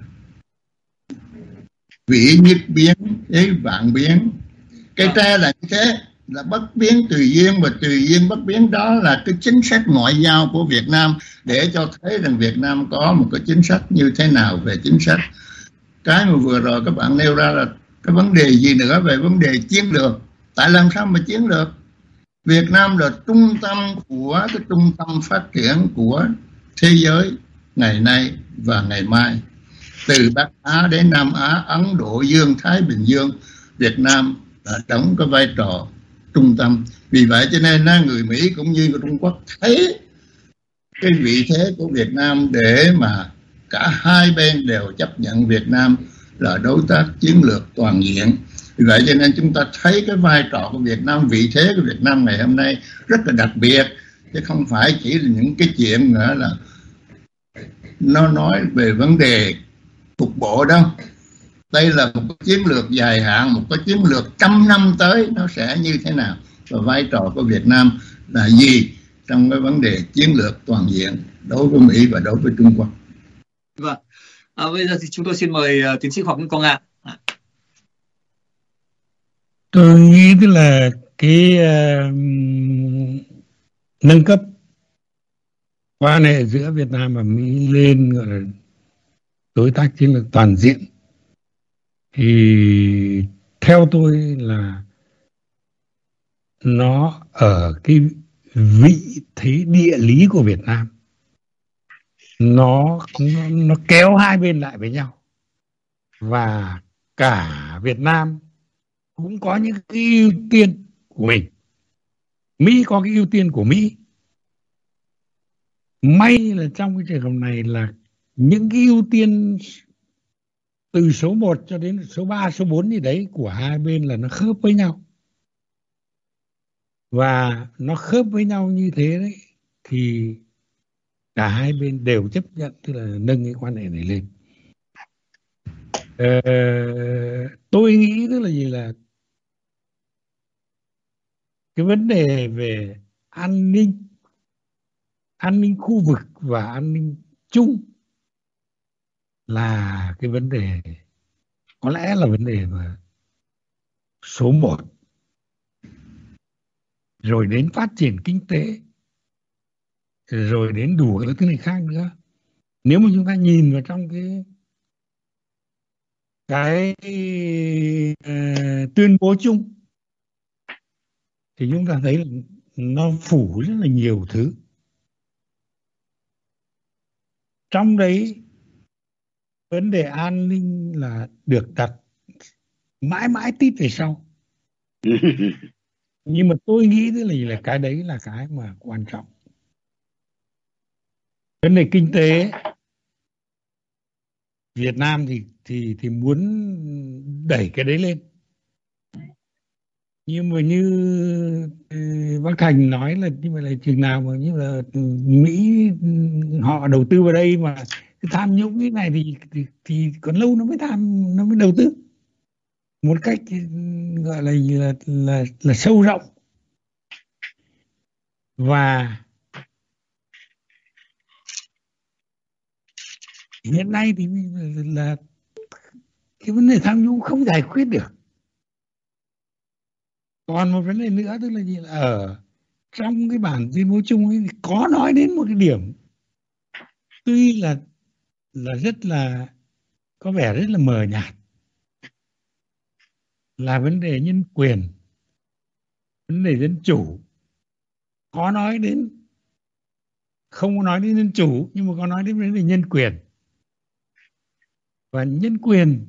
Vĩ nhất biến, ý vạn biến. Cây tre là như thế, là bất biến tùy duyên, và tùy duyên bất biến. Đó là cái chính sách ngoại giao của Việt Nam, để cho thấy rằng Việt Nam có một cái chính sách như thế nào về chính sách. Cái mà vừa rồi các bạn nêu ra là cái vấn đề gì nữa về vấn đề chiến lược. Tại làm sao mà chiến lược? Việt Nam là trung tâm của cái trung tâm phát triển của thế giới ngày nay và ngày mai. từ Bắc Á đến Nam Á, Ấn Độ Dương, Thái Bình Dương, Việt Nam đã đóng cái vai trò trung tâm. Vì vậy cho nên người Mỹ cũng như Trung Quốc thấy cái vị thế của Việt Nam để mà cả hai bên đều chấp nhận Việt Nam là đối tác chiến lược toàn diện. Vì vậy cho nên chúng ta thấy cái vai trò của Việt Nam, vị thế của Việt Nam ngày hôm nay rất là đặc biệt, chứ không phải chỉ là những cái chuyện nữa là nó nói về vấn đề cục bộ đâu. Đây là một cái chiến lược dài hạn, một cái chiến lược trăm năm tới nó sẽ như thế nào, và vai trò của Việt Nam là gì trong cái vấn đề chiến lược toàn diện đối với Mỹ và đối với Trung Quốc. Vâng. À, bây giờ thì chúng tôi xin mời uh, tiến sĩ Hoàng Minh Quang ạ. À. Tôi nghĩ tức là cái uh, nâng cấp quan hệ giữa Việt Nam và Mỹ lên gọi là đối tác chiến lược toàn diện thì theo tôi là nó ở cái vị thế địa lý của Việt Nam, nó, nó nó kéo hai bên lại với nhau, và cả Việt Nam cũng có những cái ưu tiên của mình, Mỹ có cái ưu tiên của Mỹ. May là trong cái trường hợp này là những cái ưu tiên từ số một cho đến số ba, số bốn gì đấy của hai bên là nó khớp với nhau. Và nó khớp với nhau như thế đấy thì cả hai bên đều chấp nhận, tức là nâng cái quan hệ này lên. Ờ, tôi nghĩ tức là gì là cái vấn đề về an ninh, an ninh khu vực và an ninh chung là cái vấn đề, có lẽ là vấn đề mà số một. Rồi đến phát triển kinh tế, rồi đến đủ các thứ này khác nữa. Nếu mà chúng ta nhìn vào trong cái cái uh, tuyên bố chung thì chúng ta thấy là nó phủ rất là nhiều thứ. Trong đấy vấn đề an ninh là được đặt mãi mãi tít về sau. Nhưng mà tôi nghĩ thế là, là cái đấy là cái mà quan trọng. Vấn đề kinh tế, Việt Nam thì thì thì muốn đẩy cái đấy lên. Nhưng mà như Bác Thành nói là như vậy là chừng nào mà như là Mỹ họ đầu tư vào đây mà tham nhũng cái này thì, thì thì còn lâu nó mới tham, nó mới đầu tư một cách gọi là là là, là sâu rộng. Và hiện nay thì là cái vấn đề tham nhũng không giải quyết được. Còn một vấn đề nữa tức là gì, là ở trong cái bản tuyên bố chung ấy thì có nói đến một cái điểm tuy là là rất là có vẻ rất là mờ nhạt, là vấn đề nhân quyền, vấn đề dân chủ. Có nói đến, không có nói đến dân chủ nhưng mà có nói đến vấn đề nhân quyền. Và nhân quyền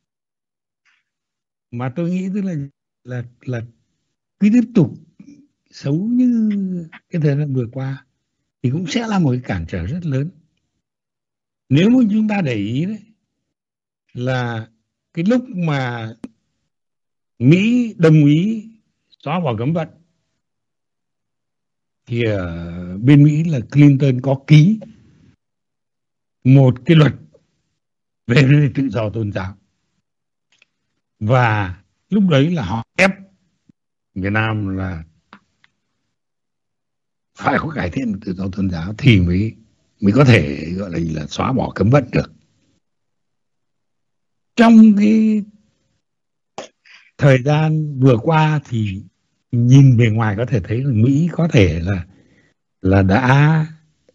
mà tôi nghĩ tức là là là cứ tiếp tục xấu như cái thời gian vừa qua thì cũng sẽ là một cái cản trở rất lớn. Nếu mà chúng ta để ý đấy là cái lúc mà Mỹ đồng ý xóa bỏ cấm vận thì ở bên Mỹ là Clinton có ký một cái luật về vấn đề tự do tôn giáo, và lúc đấy là họ ép Việt Nam là phải có cải thiện tự do tôn giáo thì mới mới có thể gọi là, là xóa bỏ cấm vận được. Trong cái thời gian vừa qua thì nhìn bề ngoài có thể thấy là Mỹ có thể là là đã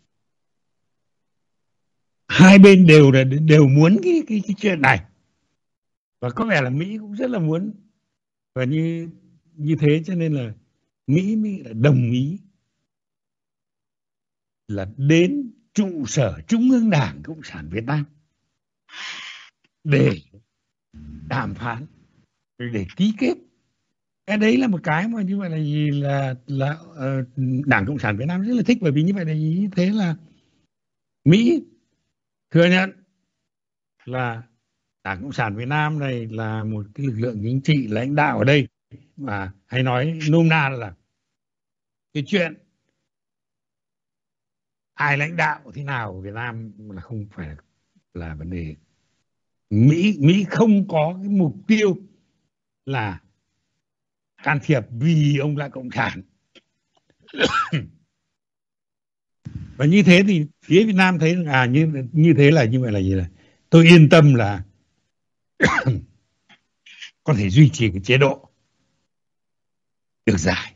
hai bên đều là đều muốn cái cái cái chuyện này, và có vẻ là Mỹ cũng rất là muốn, và như như thế cho nên là Mỹ mới đồng ý là đến trụ sở Trung ương Đảng Cộng sản Việt Nam để đàm phán, để ký kết. Cái đấy là một cái mà như vậy là gì, là là uh, Đảng Cộng sản Việt Nam rất là thích, bởi vì như vậy là gì, thế là Mỹ thừa nhận là Đảng Cộng sản Việt Nam này là một cái lực lượng chính trị lãnh đạo ở đây, mà hay nói nôm na là cái chuyện ai lãnh đạo thế nào ở Việt Nam là không phải là vấn đề. Mỹ Mỹ không có cái mục tiêu là can thiệp vì ông là cộng sản. Và như thế thì phía Việt Nam thấy à như như thế là như vậy là gì, là tôi yên tâm là có thể duy trì cái chế độ được dài.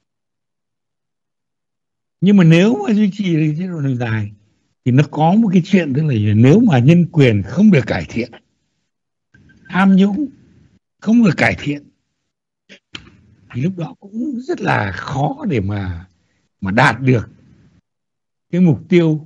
Nhưng mà nếu mà duy trì cái chế độ được dài thì nó có một cái chuyện, tức là nếu mà nhân quyền không được cải thiện, tham nhũng không được cải thiện, thì lúc đó cũng rất là khó để mà mà đạt được cái mục tiêu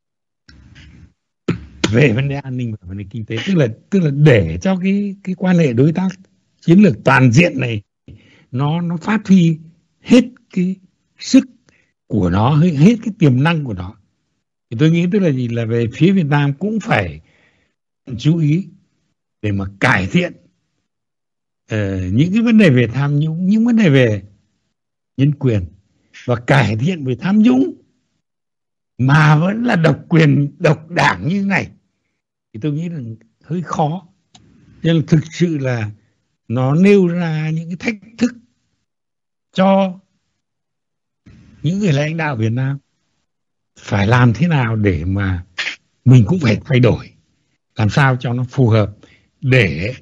về vấn đề an ninh và vấn đề kinh tế, tức là tức là để cho cái cái quan hệ đối tác chiến lược toàn diện này nó nó phát huy hết cái sức của nó, hết cái tiềm năng của nó. Thì tôi nghĩ tức là gì, là về phía Việt Nam cũng phải chú ý để mà cải thiện uh, những cái vấn đề về tham nhũng, những vấn đề về nhân quyền, và cải thiện về tham nhũng mà vẫn là độc quyền, độc đảng như thế này thì tôi nghĩ là hơi khó. Nên là thực sự là nó nêu ra những cái thách thức cho những người lãnh đạo Việt Nam phải làm thế nào để mà mình cũng phải thay đổi, làm sao cho nó phù hợp để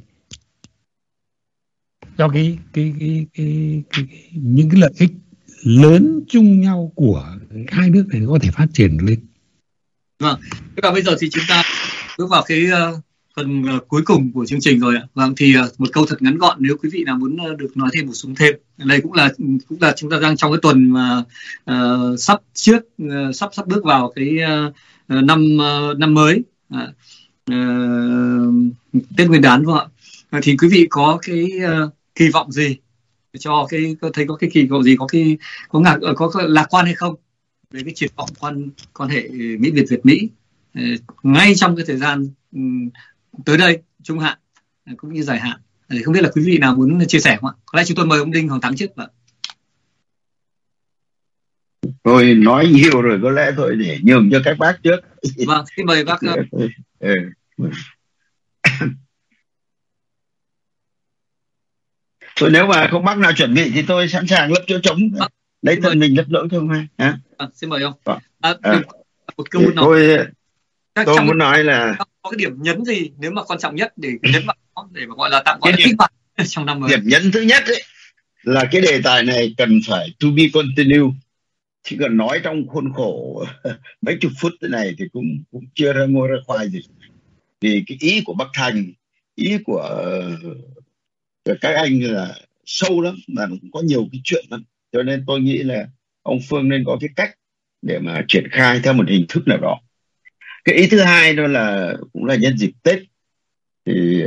cho cái cái cái, cái, cái, cái những cái lợi ích lớn chung nhau của hai nước này có thể phát triển lên. Vâng, và bây giờ thì chúng ta bước vào cái uh, phần uh, cuối cùng của chương trình rồi ạ. Vâng, thì uh, một câu thật ngắn gọn nếu quý vị nào muốn uh, được nói thêm, bổ sung thêm. Đây cũng là cũng là chúng ta đang trong cái tuần mà uh, sắp trước uh, sắp sắp bước vào cái uh, năm uh, năm mới, uh, uh, Tết Nguyên đán, vâng ạ. Uh, thì quý vị có cái uh, kỳ vọng gì cho cái, có thấy có cái kỳ vọng gì, có cái có ngạc có, có lạc quan hay không về cái triển vọng quan quan hệ Mỹ Việt Việt Mỹ ngay trong cái thời gian um, tới đây, trung hạn cũng như dài hạn? Thì không biết là quý vị nào muốn chia sẻ không ạ? Có lẽ chúng tôi mời ông Đinh Hoàng Thắng trước. Tôi nói nhiều rồi, có lẽ tôi để nhường cho các bác trước. Vâng, xin mời bác. ừ. Tôi nếu mà không bác nào chuẩn bị thì tôi sẵn sàng lấp chỗ trống, lấy thân mình lấp lỗ cho ông hai. À, xin mời ông. À, à, à, một câu muốn nói. Tôi, tôi trong, muốn nói là có cái điểm nhấn gì nếu mà quan trọng nhất để nhấn vào để mà gọi là tạm gọi là kích hoạt trong năm mới. Điểm nhấn thứ nhất ấy, là cái đề tài này cần phải to be continued. Chỉ cần nói trong khuôn khổ mấy chục phút thế này thì cũng cũng chưa ra ngôi ra khoai gì. Vì cái ý của Bắc Thành, ý của, của các anh là sâu lắm, mà cũng có nhiều cái chuyện lắm. Cho nên tôi nghĩ là ông Phương nên có cái cách để mà triển khai theo một hình thức nào đó. Cái ý thứ hai đó là cũng là nhân dịp Tết. Thì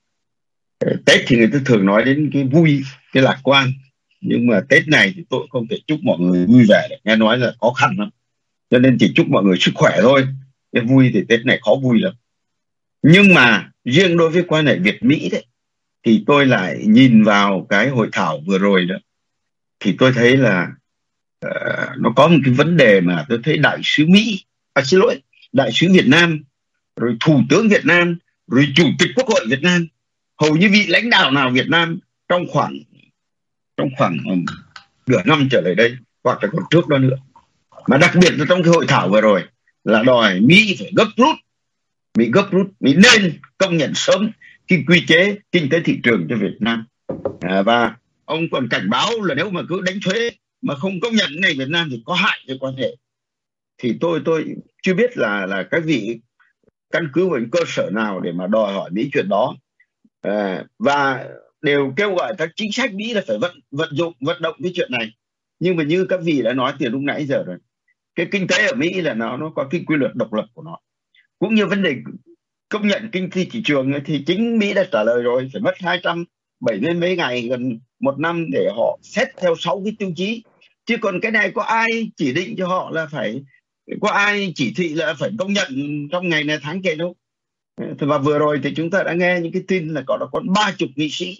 Tết thì người ta thường nói đến cái vui, cái lạc quan. Nhưng mà Tết này thì tôi không thể chúc mọi người vui vẻ được. Nghe nói là khó khăn lắm. Cho nên chỉ chúc mọi người sức khỏe thôi. Cái vui thì Tết này khó vui lắm. Nhưng mà riêng đối với quan hệ Việt-Mỹ đấy, thì tôi lại nhìn vào cái hội thảo vừa rồi đó, thì tôi thấy là uh, nó có một cái vấn đề mà tôi thấy đại sứ Mỹ, à xin lỗi, đại sứ Việt Nam, rồi thủ tướng Việt Nam, rồi chủ tịch Quốc hội Việt Nam, hầu như vị lãnh đạo nào Việt Nam trong khoảng trong khoảng um, nửa năm trở lại đây, hoặc là còn trước đó nữa, mà đặc biệt là trong cái hội thảo vừa rồi là đòi Mỹ phải gấp rút, Mỹ gấp rút, Mỹ nên công nhận sớm cái quy chế kinh tế thị trường cho Việt Nam. À, và ông còn cảnh báo là nếu mà cứ đánh thuế mà không công nhận này Việt Nam thì có hại cho quan hệ. Thì tôi tôi chưa biết là là các vị căn cứ vào cơ sở nào để mà đòi hỏi Mỹ chuyện đó. À, và đều kêu gọi các chính sách Mỹ là phải vận vận dụng vận động cái chuyện này. Nhưng mà như các vị đã nói từ lúc nãy giờ rồi, cái kinh tế ở Mỹ là nó nó có cái quy luật độc lập của nó, cũng như vấn đề công nhận kinh tế thị trường thì chính Mỹ đã trả lời rồi, phải mất hai trăm bảy mươi mấy ngày, gần một năm để họ xét theo sáu cái tiêu chí. Chứ còn cái này có ai chỉ định cho họ là phải, có ai chỉ thị là phải công nhận trong ngày này tháng kia đâu. Và vừa rồi thì chúng ta đã nghe những cái tin là có có ba chục nghị sĩ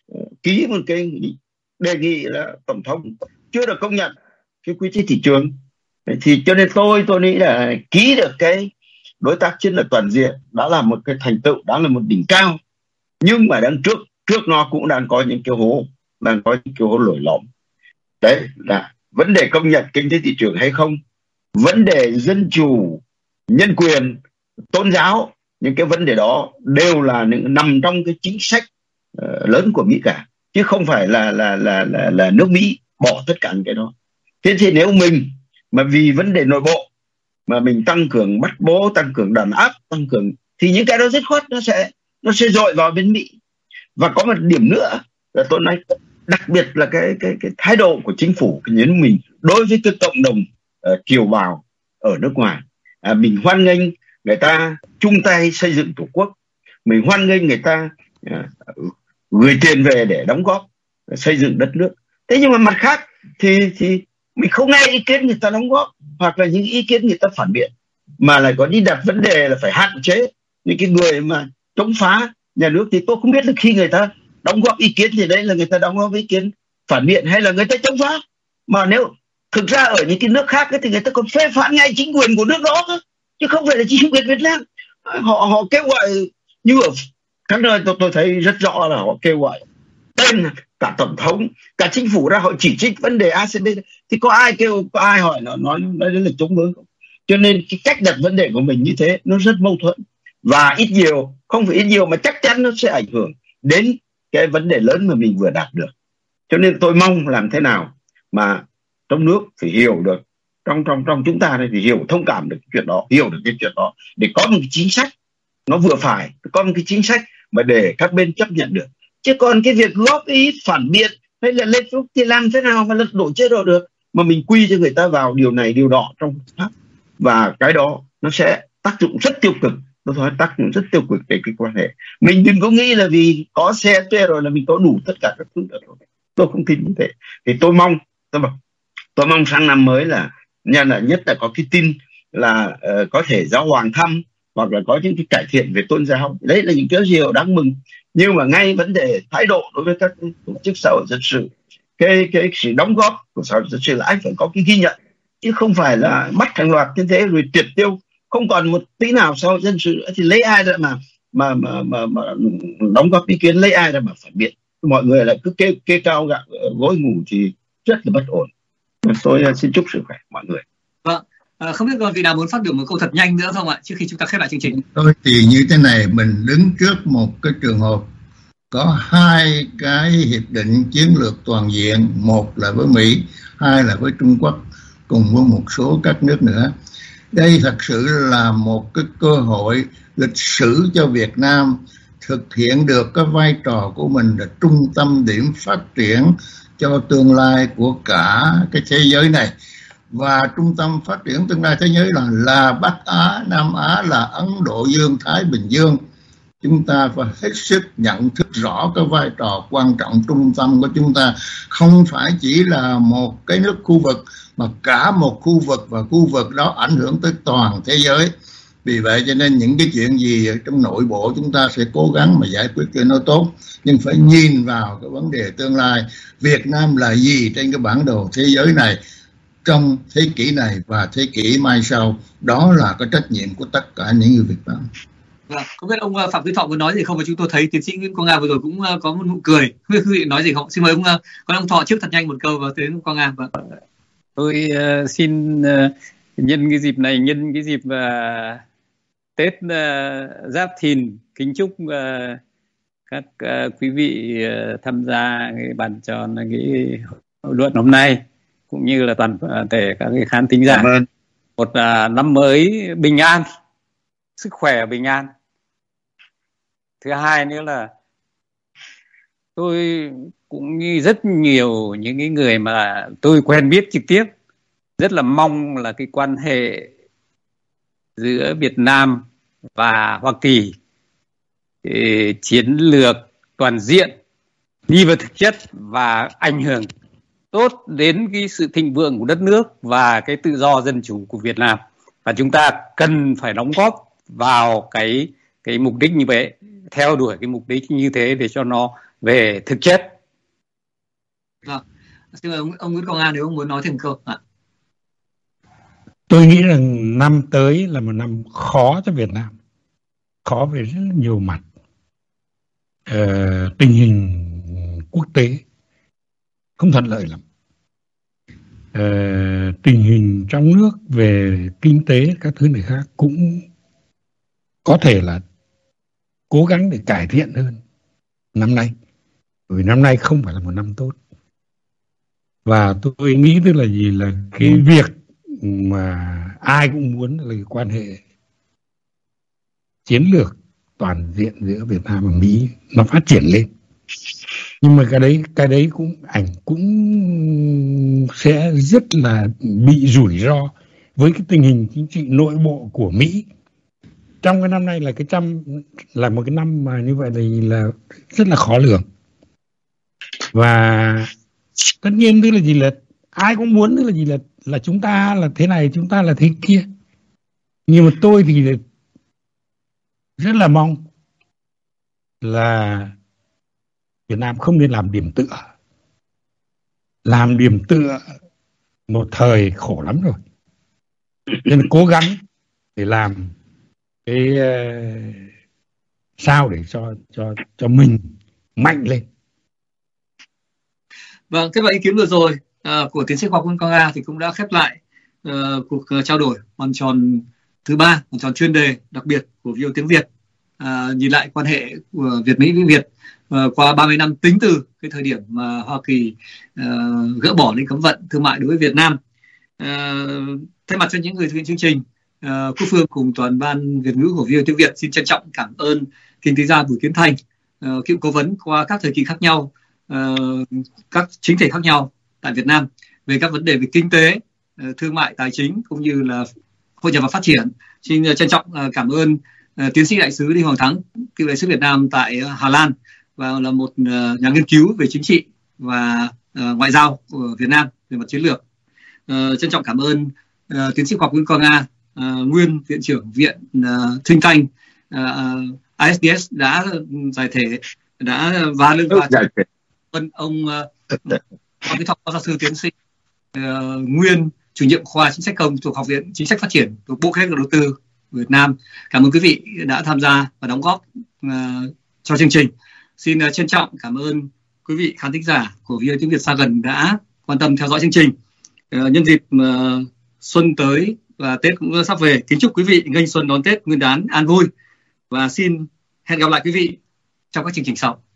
ký một cái đề nghị là tổng thống chưa được công nhận cái quy chế thị trường. Thì cho nên tôi tôi nghĩ là ký được cái đối tác chiến lược toàn diện đã là một cái thành tựu, đã là một đỉnh cao. Nhưng mà đang trước trước nó cũng đang có những cái hố, đang có những cái hố lồi lõm. Đấy là vấn đề công nhận kinh tế thị trường hay không, vấn đề dân chủ, nhân quyền, tôn giáo, những cái vấn đề đó đều là những, nằm trong cái chính sách uh, lớn của Mỹ cả, chứ không phải là là là là, là nước Mỹ bỏ tất cả những cái đó. Thế thì nếu mình mà vì vấn đề nội bộ mà mình tăng cường bắt bố, tăng cường đàn áp, tăng cường thì những cái đó rất khoát nó sẽ nó sẽ dội vào bên Mỹ. Và có một điểm nữa là tôi nói đặc biệt là cái cái cái thái độ của chính phủ của nhân mình đối với cái cộng đồng uh, kiều bào ở nước ngoài. À, mình hoan nghênh người ta chung tay xây dựng tổ quốc, mình hoan nghênh người ta uh, gửi tiền về để đóng góp uh, xây dựng đất nước. Thế nhưng mà mặt khác thì thì mình không nghe ý kiến người ta đóng góp, hoặc là những ý kiến người ta phản biện, mà lại có đi đặt vấn đề là phải hạn chế những cái người mà chống phá nhà nước. Thì tôi không biết là khi người ta đóng góp ý kiến thì đấy là người ta đóng góp ý kiến phản biện hay là người ta chống phá. Mà nếu thực ra ở những cái nước khác ấy, thì người ta còn phê phán ngay chính quyền của nước đó cơ, chứ không phải là chính quyền Việt Nam. Họ họ kêu gọi như ở các nơi tôi, tôi thấy rất rõ là họ kêu gọi tên cả tổng thống, cả chính phủ ra họ chỉ trích vấn đề a xê đê. Thì có ai kêu, có ai hỏi nó nói nói đến là chống đối không? Cho nên cái cách đặt vấn đề của mình như thế nó rất mâu thuẫn, và ít nhiều, không phải ít nhiều mà chắc chắn nó sẽ ảnh hưởng đến cái vấn đề lớn mà mình vừa đạt được. Cho nên tôi mong làm thế nào mà trong nước phải hiểu được, trong trong trong chúng ta này thì hiểu, thông cảm được cái chuyện đó, hiểu được cái chuyện đó, để có một cái chính sách nó vừa phải, có một cái chính sách mà để các bên chấp nhận được. Chứ còn cái việc góp ý phản biện hay là lên Facebook thì làm thế nào mà lật đổ chế độ được, mà mình quy cho người ta vào điều này điều nọ trong pháp, và cái đó nó sẽ tác dụng rất tiêu cực. Tôi nói tác dụng rất tiêu cực về cái quan hệ. Mình đừng có nghĩ là vì có xe thuê rồi là mình có đủ tất cả các thứ được rồi. Tôi không tin như thế. Thì tôi mong, tôi mong, tôi mong sang năm mới là nhân là nhất là có cái tin là uh, có thể giáo hoàng thăm, hoặc là có những cái cải thiện về tôn giáo. Đấy là những cái điều đáng mừng. Nhưng mà ngay vấn đề thái độ đối với các tổ chức xã hội dân sự, cái cái sự đóng góp của xã hội dân sự là anh phải có cái ghi nhận, chứ không phải là bắt hàng loạt như thế rồi triệt tiêu, không còn một tí nào xã hội dân sự nữa, thì lấy ai ra mà mà mà mà, mà đóng góp ý kiến, lấy ai ra mà phản biện. Mọi người lại cứ kê kê cao gạo gối ngủ thì rất là bất ổn. Tôi xin chúc sức khỏe mọi người. Vâng, à, không biết còn vị nào muốn phát biểu một câu thật nhanh nữa không ạ, trước khi chúng ta khép lại chương trình? Tôi thì như thế này, mình đứng trước một cái trường hợp có hai cái hiệp định chiến lược toàn diện, một là với Mỹ, hai là với Trung Quốc, cùng với một số các nước nữa. Đây thật sự là một cái cơ hội lịch sử cho Việt Nam thực hiện được cái vai trò của mình là trung tâm điểm phát triển cho tương lai của cả cái thế giới này. Và trung tâm phát triển tương lai thế giới là, là Bắc Á, Nam Á, là Ấn Độ Dương, Thái Bình Dương. Chúng ta phải hết sức nhận thức rõ cái vai trò quan trọng trung tâm của chúng ta. Không phải chỉ là một cái nước khu vực, mà cả một khu vực, và khu vực đó ảnh hưởng tới toàn thế giới. Vì vậy cho nên những cái chuyện gì ở trong nội bộ chúng ta sẽ cố gắng mà giải quyết cho nó tốt. Nhưng phải nhìn vào cái vấn đề tương lai. Việt Nam là gì trên cái bản đồ thế giới này, trong thế kỷ này và thế kỷ mai sau. Đó là cái trách nhiệm của tất cả những người Việt Nam. Vâng, không biết ông Phạm Quý Thọ có nói gì không? Và chúng tôi thấy tiến sĩ Nguyễn Quang Nga vừa rồi cũng có một nụ cười. Không biết quý vị nói gì không? Xin mời ông, có ông Thọ trước thật nhanh một câu và tới ông Quang Nga. Vâng. Tôi uh, xin uh, nhân cái dịp này, nhân cái dịp uh, Tết uh, Giáp Thìn, kính chúc uh, các uh, quý vị uh, tham gia cái bàn tròn, cái hội luận hôm nay, cũng như là toàn thể các cái khán thính giả một uh, năm mới bình an, sức khỏe bình an. Thứ hai nữa là tôi cũng như rất nhiều những cái người mà tôi quen biết trực tiếp, rất là mong là cái quan hệ giữa Việt Nam và Hoa Kỳ chiến lược toàn diện đi vào thực chất và ảnh hưởng tốt đến cái sự thịnh vượng của đất nước và cái tự do dân chủ của Việt Nam, và chúng ta cần phải đóng góp vào cái cái mục đích như vậy, theo đuổi cái mục đích như thế để cho nó về thực chất. Vâng, xin mời ông, ông Nguyễn Quang Nga nếu ông muốn nói thêm câu ạ. Tôi nghĩ rằng năm tới là một năm khó cho Việt Nam, khó về rất nhiều mặt. Ờ, tình hình quốc tế không thuận lợi lắm. Ờ, tình hình trong nước về kinh tế các thứ này khác cũng có thể là cố gắng để cải thiện hơn năm nay, bởi năm nay không phải là một năm tốt. Và tôi nghĩ tức là gì, là cái việc mà ai cũng muốn là cái quan hệ chiến lược toàn diện giữa Việt Nam và Mỹ nó phát triển lên. Nhưng mà cái đấy cái đấy cũng ảnh cũng sẽ rất là bị rủi ro với cái tình hình chính trị nội bộ của Mỹ. Trong cái năm nay là cái trăm là một cái năm mà như vậy là, là rất là khó lường. Và tất nhiên tức là gì, là ai cũng muốn tức là gì, là là chúng ta là thế này, chúng ta là thế kia. Nhưng mà tôi thì rất là mong là Việt Nam không nên làm điểm tựa. Làm điểm tựa một thời khổ lắm rồi. Nên cố gắng để làm cái uh, sao để cho cho cho mình mạnh lên. Vâng, thế và ý kiến vừa rồi uh, của tiến sĩ khoa học Nguyễn Quang Nga thì cũng đã khép lại uh, cuộc uh, trao đổi bàn tròn thứ ba, bàn tròn chuyên đề đặc biệt của vê o tiếng Việt, uh, nhìn lại quan hệ của Việt Mỹ với Việt uh, qua ba mươi năm tính từ cái thời điểm mà Hoa Kỳ uh, gỡ bỏ lệnh cấm vận thương mại đối với Việt Nam. Uh, thay mặt cho những người thực hiện chương trình, uh, Quốc Phương cùng toàn ban Việt ngữ của vê o tiếng Việt xin trân trọng cảm ơn kinh tế gia Bùi Tiến Thành, uh, cựu cố vấn qua các thời kỳ khác nhau, uh, các chính thể khác nhau tại Việt Nam về các vấn đề về kinh tế, uh, thương mại, tài chính cũng như là hội nhập và phát triển. Xin uh, trân trọng uh, cảm ơn uh, tiến sĩ đại sứ Đinh Hoàng Thắng, cựu đại sứ Việt Nam tại uh, Hà Lan và là một uh, nhà nghiên cứu về chính trị và uh, ngoại giao của Việt Nam về mặt chiến lược. Uh, trân trọng cảm ơn uh, tiến sĩ khoa học Nguyễn Quang Nga, uh, nguyên viện trưởng viện uh, Think Tank uh, i ét đê ét đã giải thể, đã vá lưng và ơn ông Phạm Vĩ Thọ, giáo sư tiến sĩ uh, nguyên chủ nhiệm khoa chính sách công thuộc Học viện Chính sách Phát triển thuộc Bộ Kế hoạch và Đầu tư Việt Nam. Cảm ơn quý vị đã tham gia và đóng góp uh, cho chương trình. Xin uh, trân trọng cảm ơn quý vị khán thính giả của vê o tiếng Việt xa gần đã quan tâm theo dõi chương trình. Uh, nhân dịp uh, xuân tới và Tết cũng sắp về, kính chúc quý vị nghênh xuân đón Tết Nguyên đán an vui và xin hẹn gặp lại quý vị trong các chương trình sau.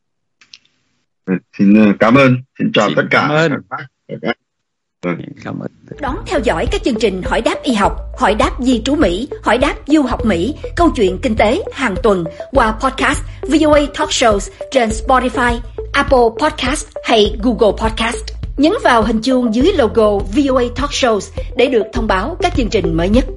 Xin cảm ơn, xin chào xin tất cả. Cảm ơn. Vâng. Cảm ơn. Đón theo dõi các chương trình Hỏi đáp y học, Hỏi đáp di trú Mỹ, Hỏi đáp du học Mỹ, Câu chuyện kinh tế hàng tuần qua podcast vê o a Talk Shows trên Spotify, Apple Podcast hay Google Podcast. Nhấn vào hình chuông dưới logo vê o a Talk Shows để được thông báo các chương trình mới nhất.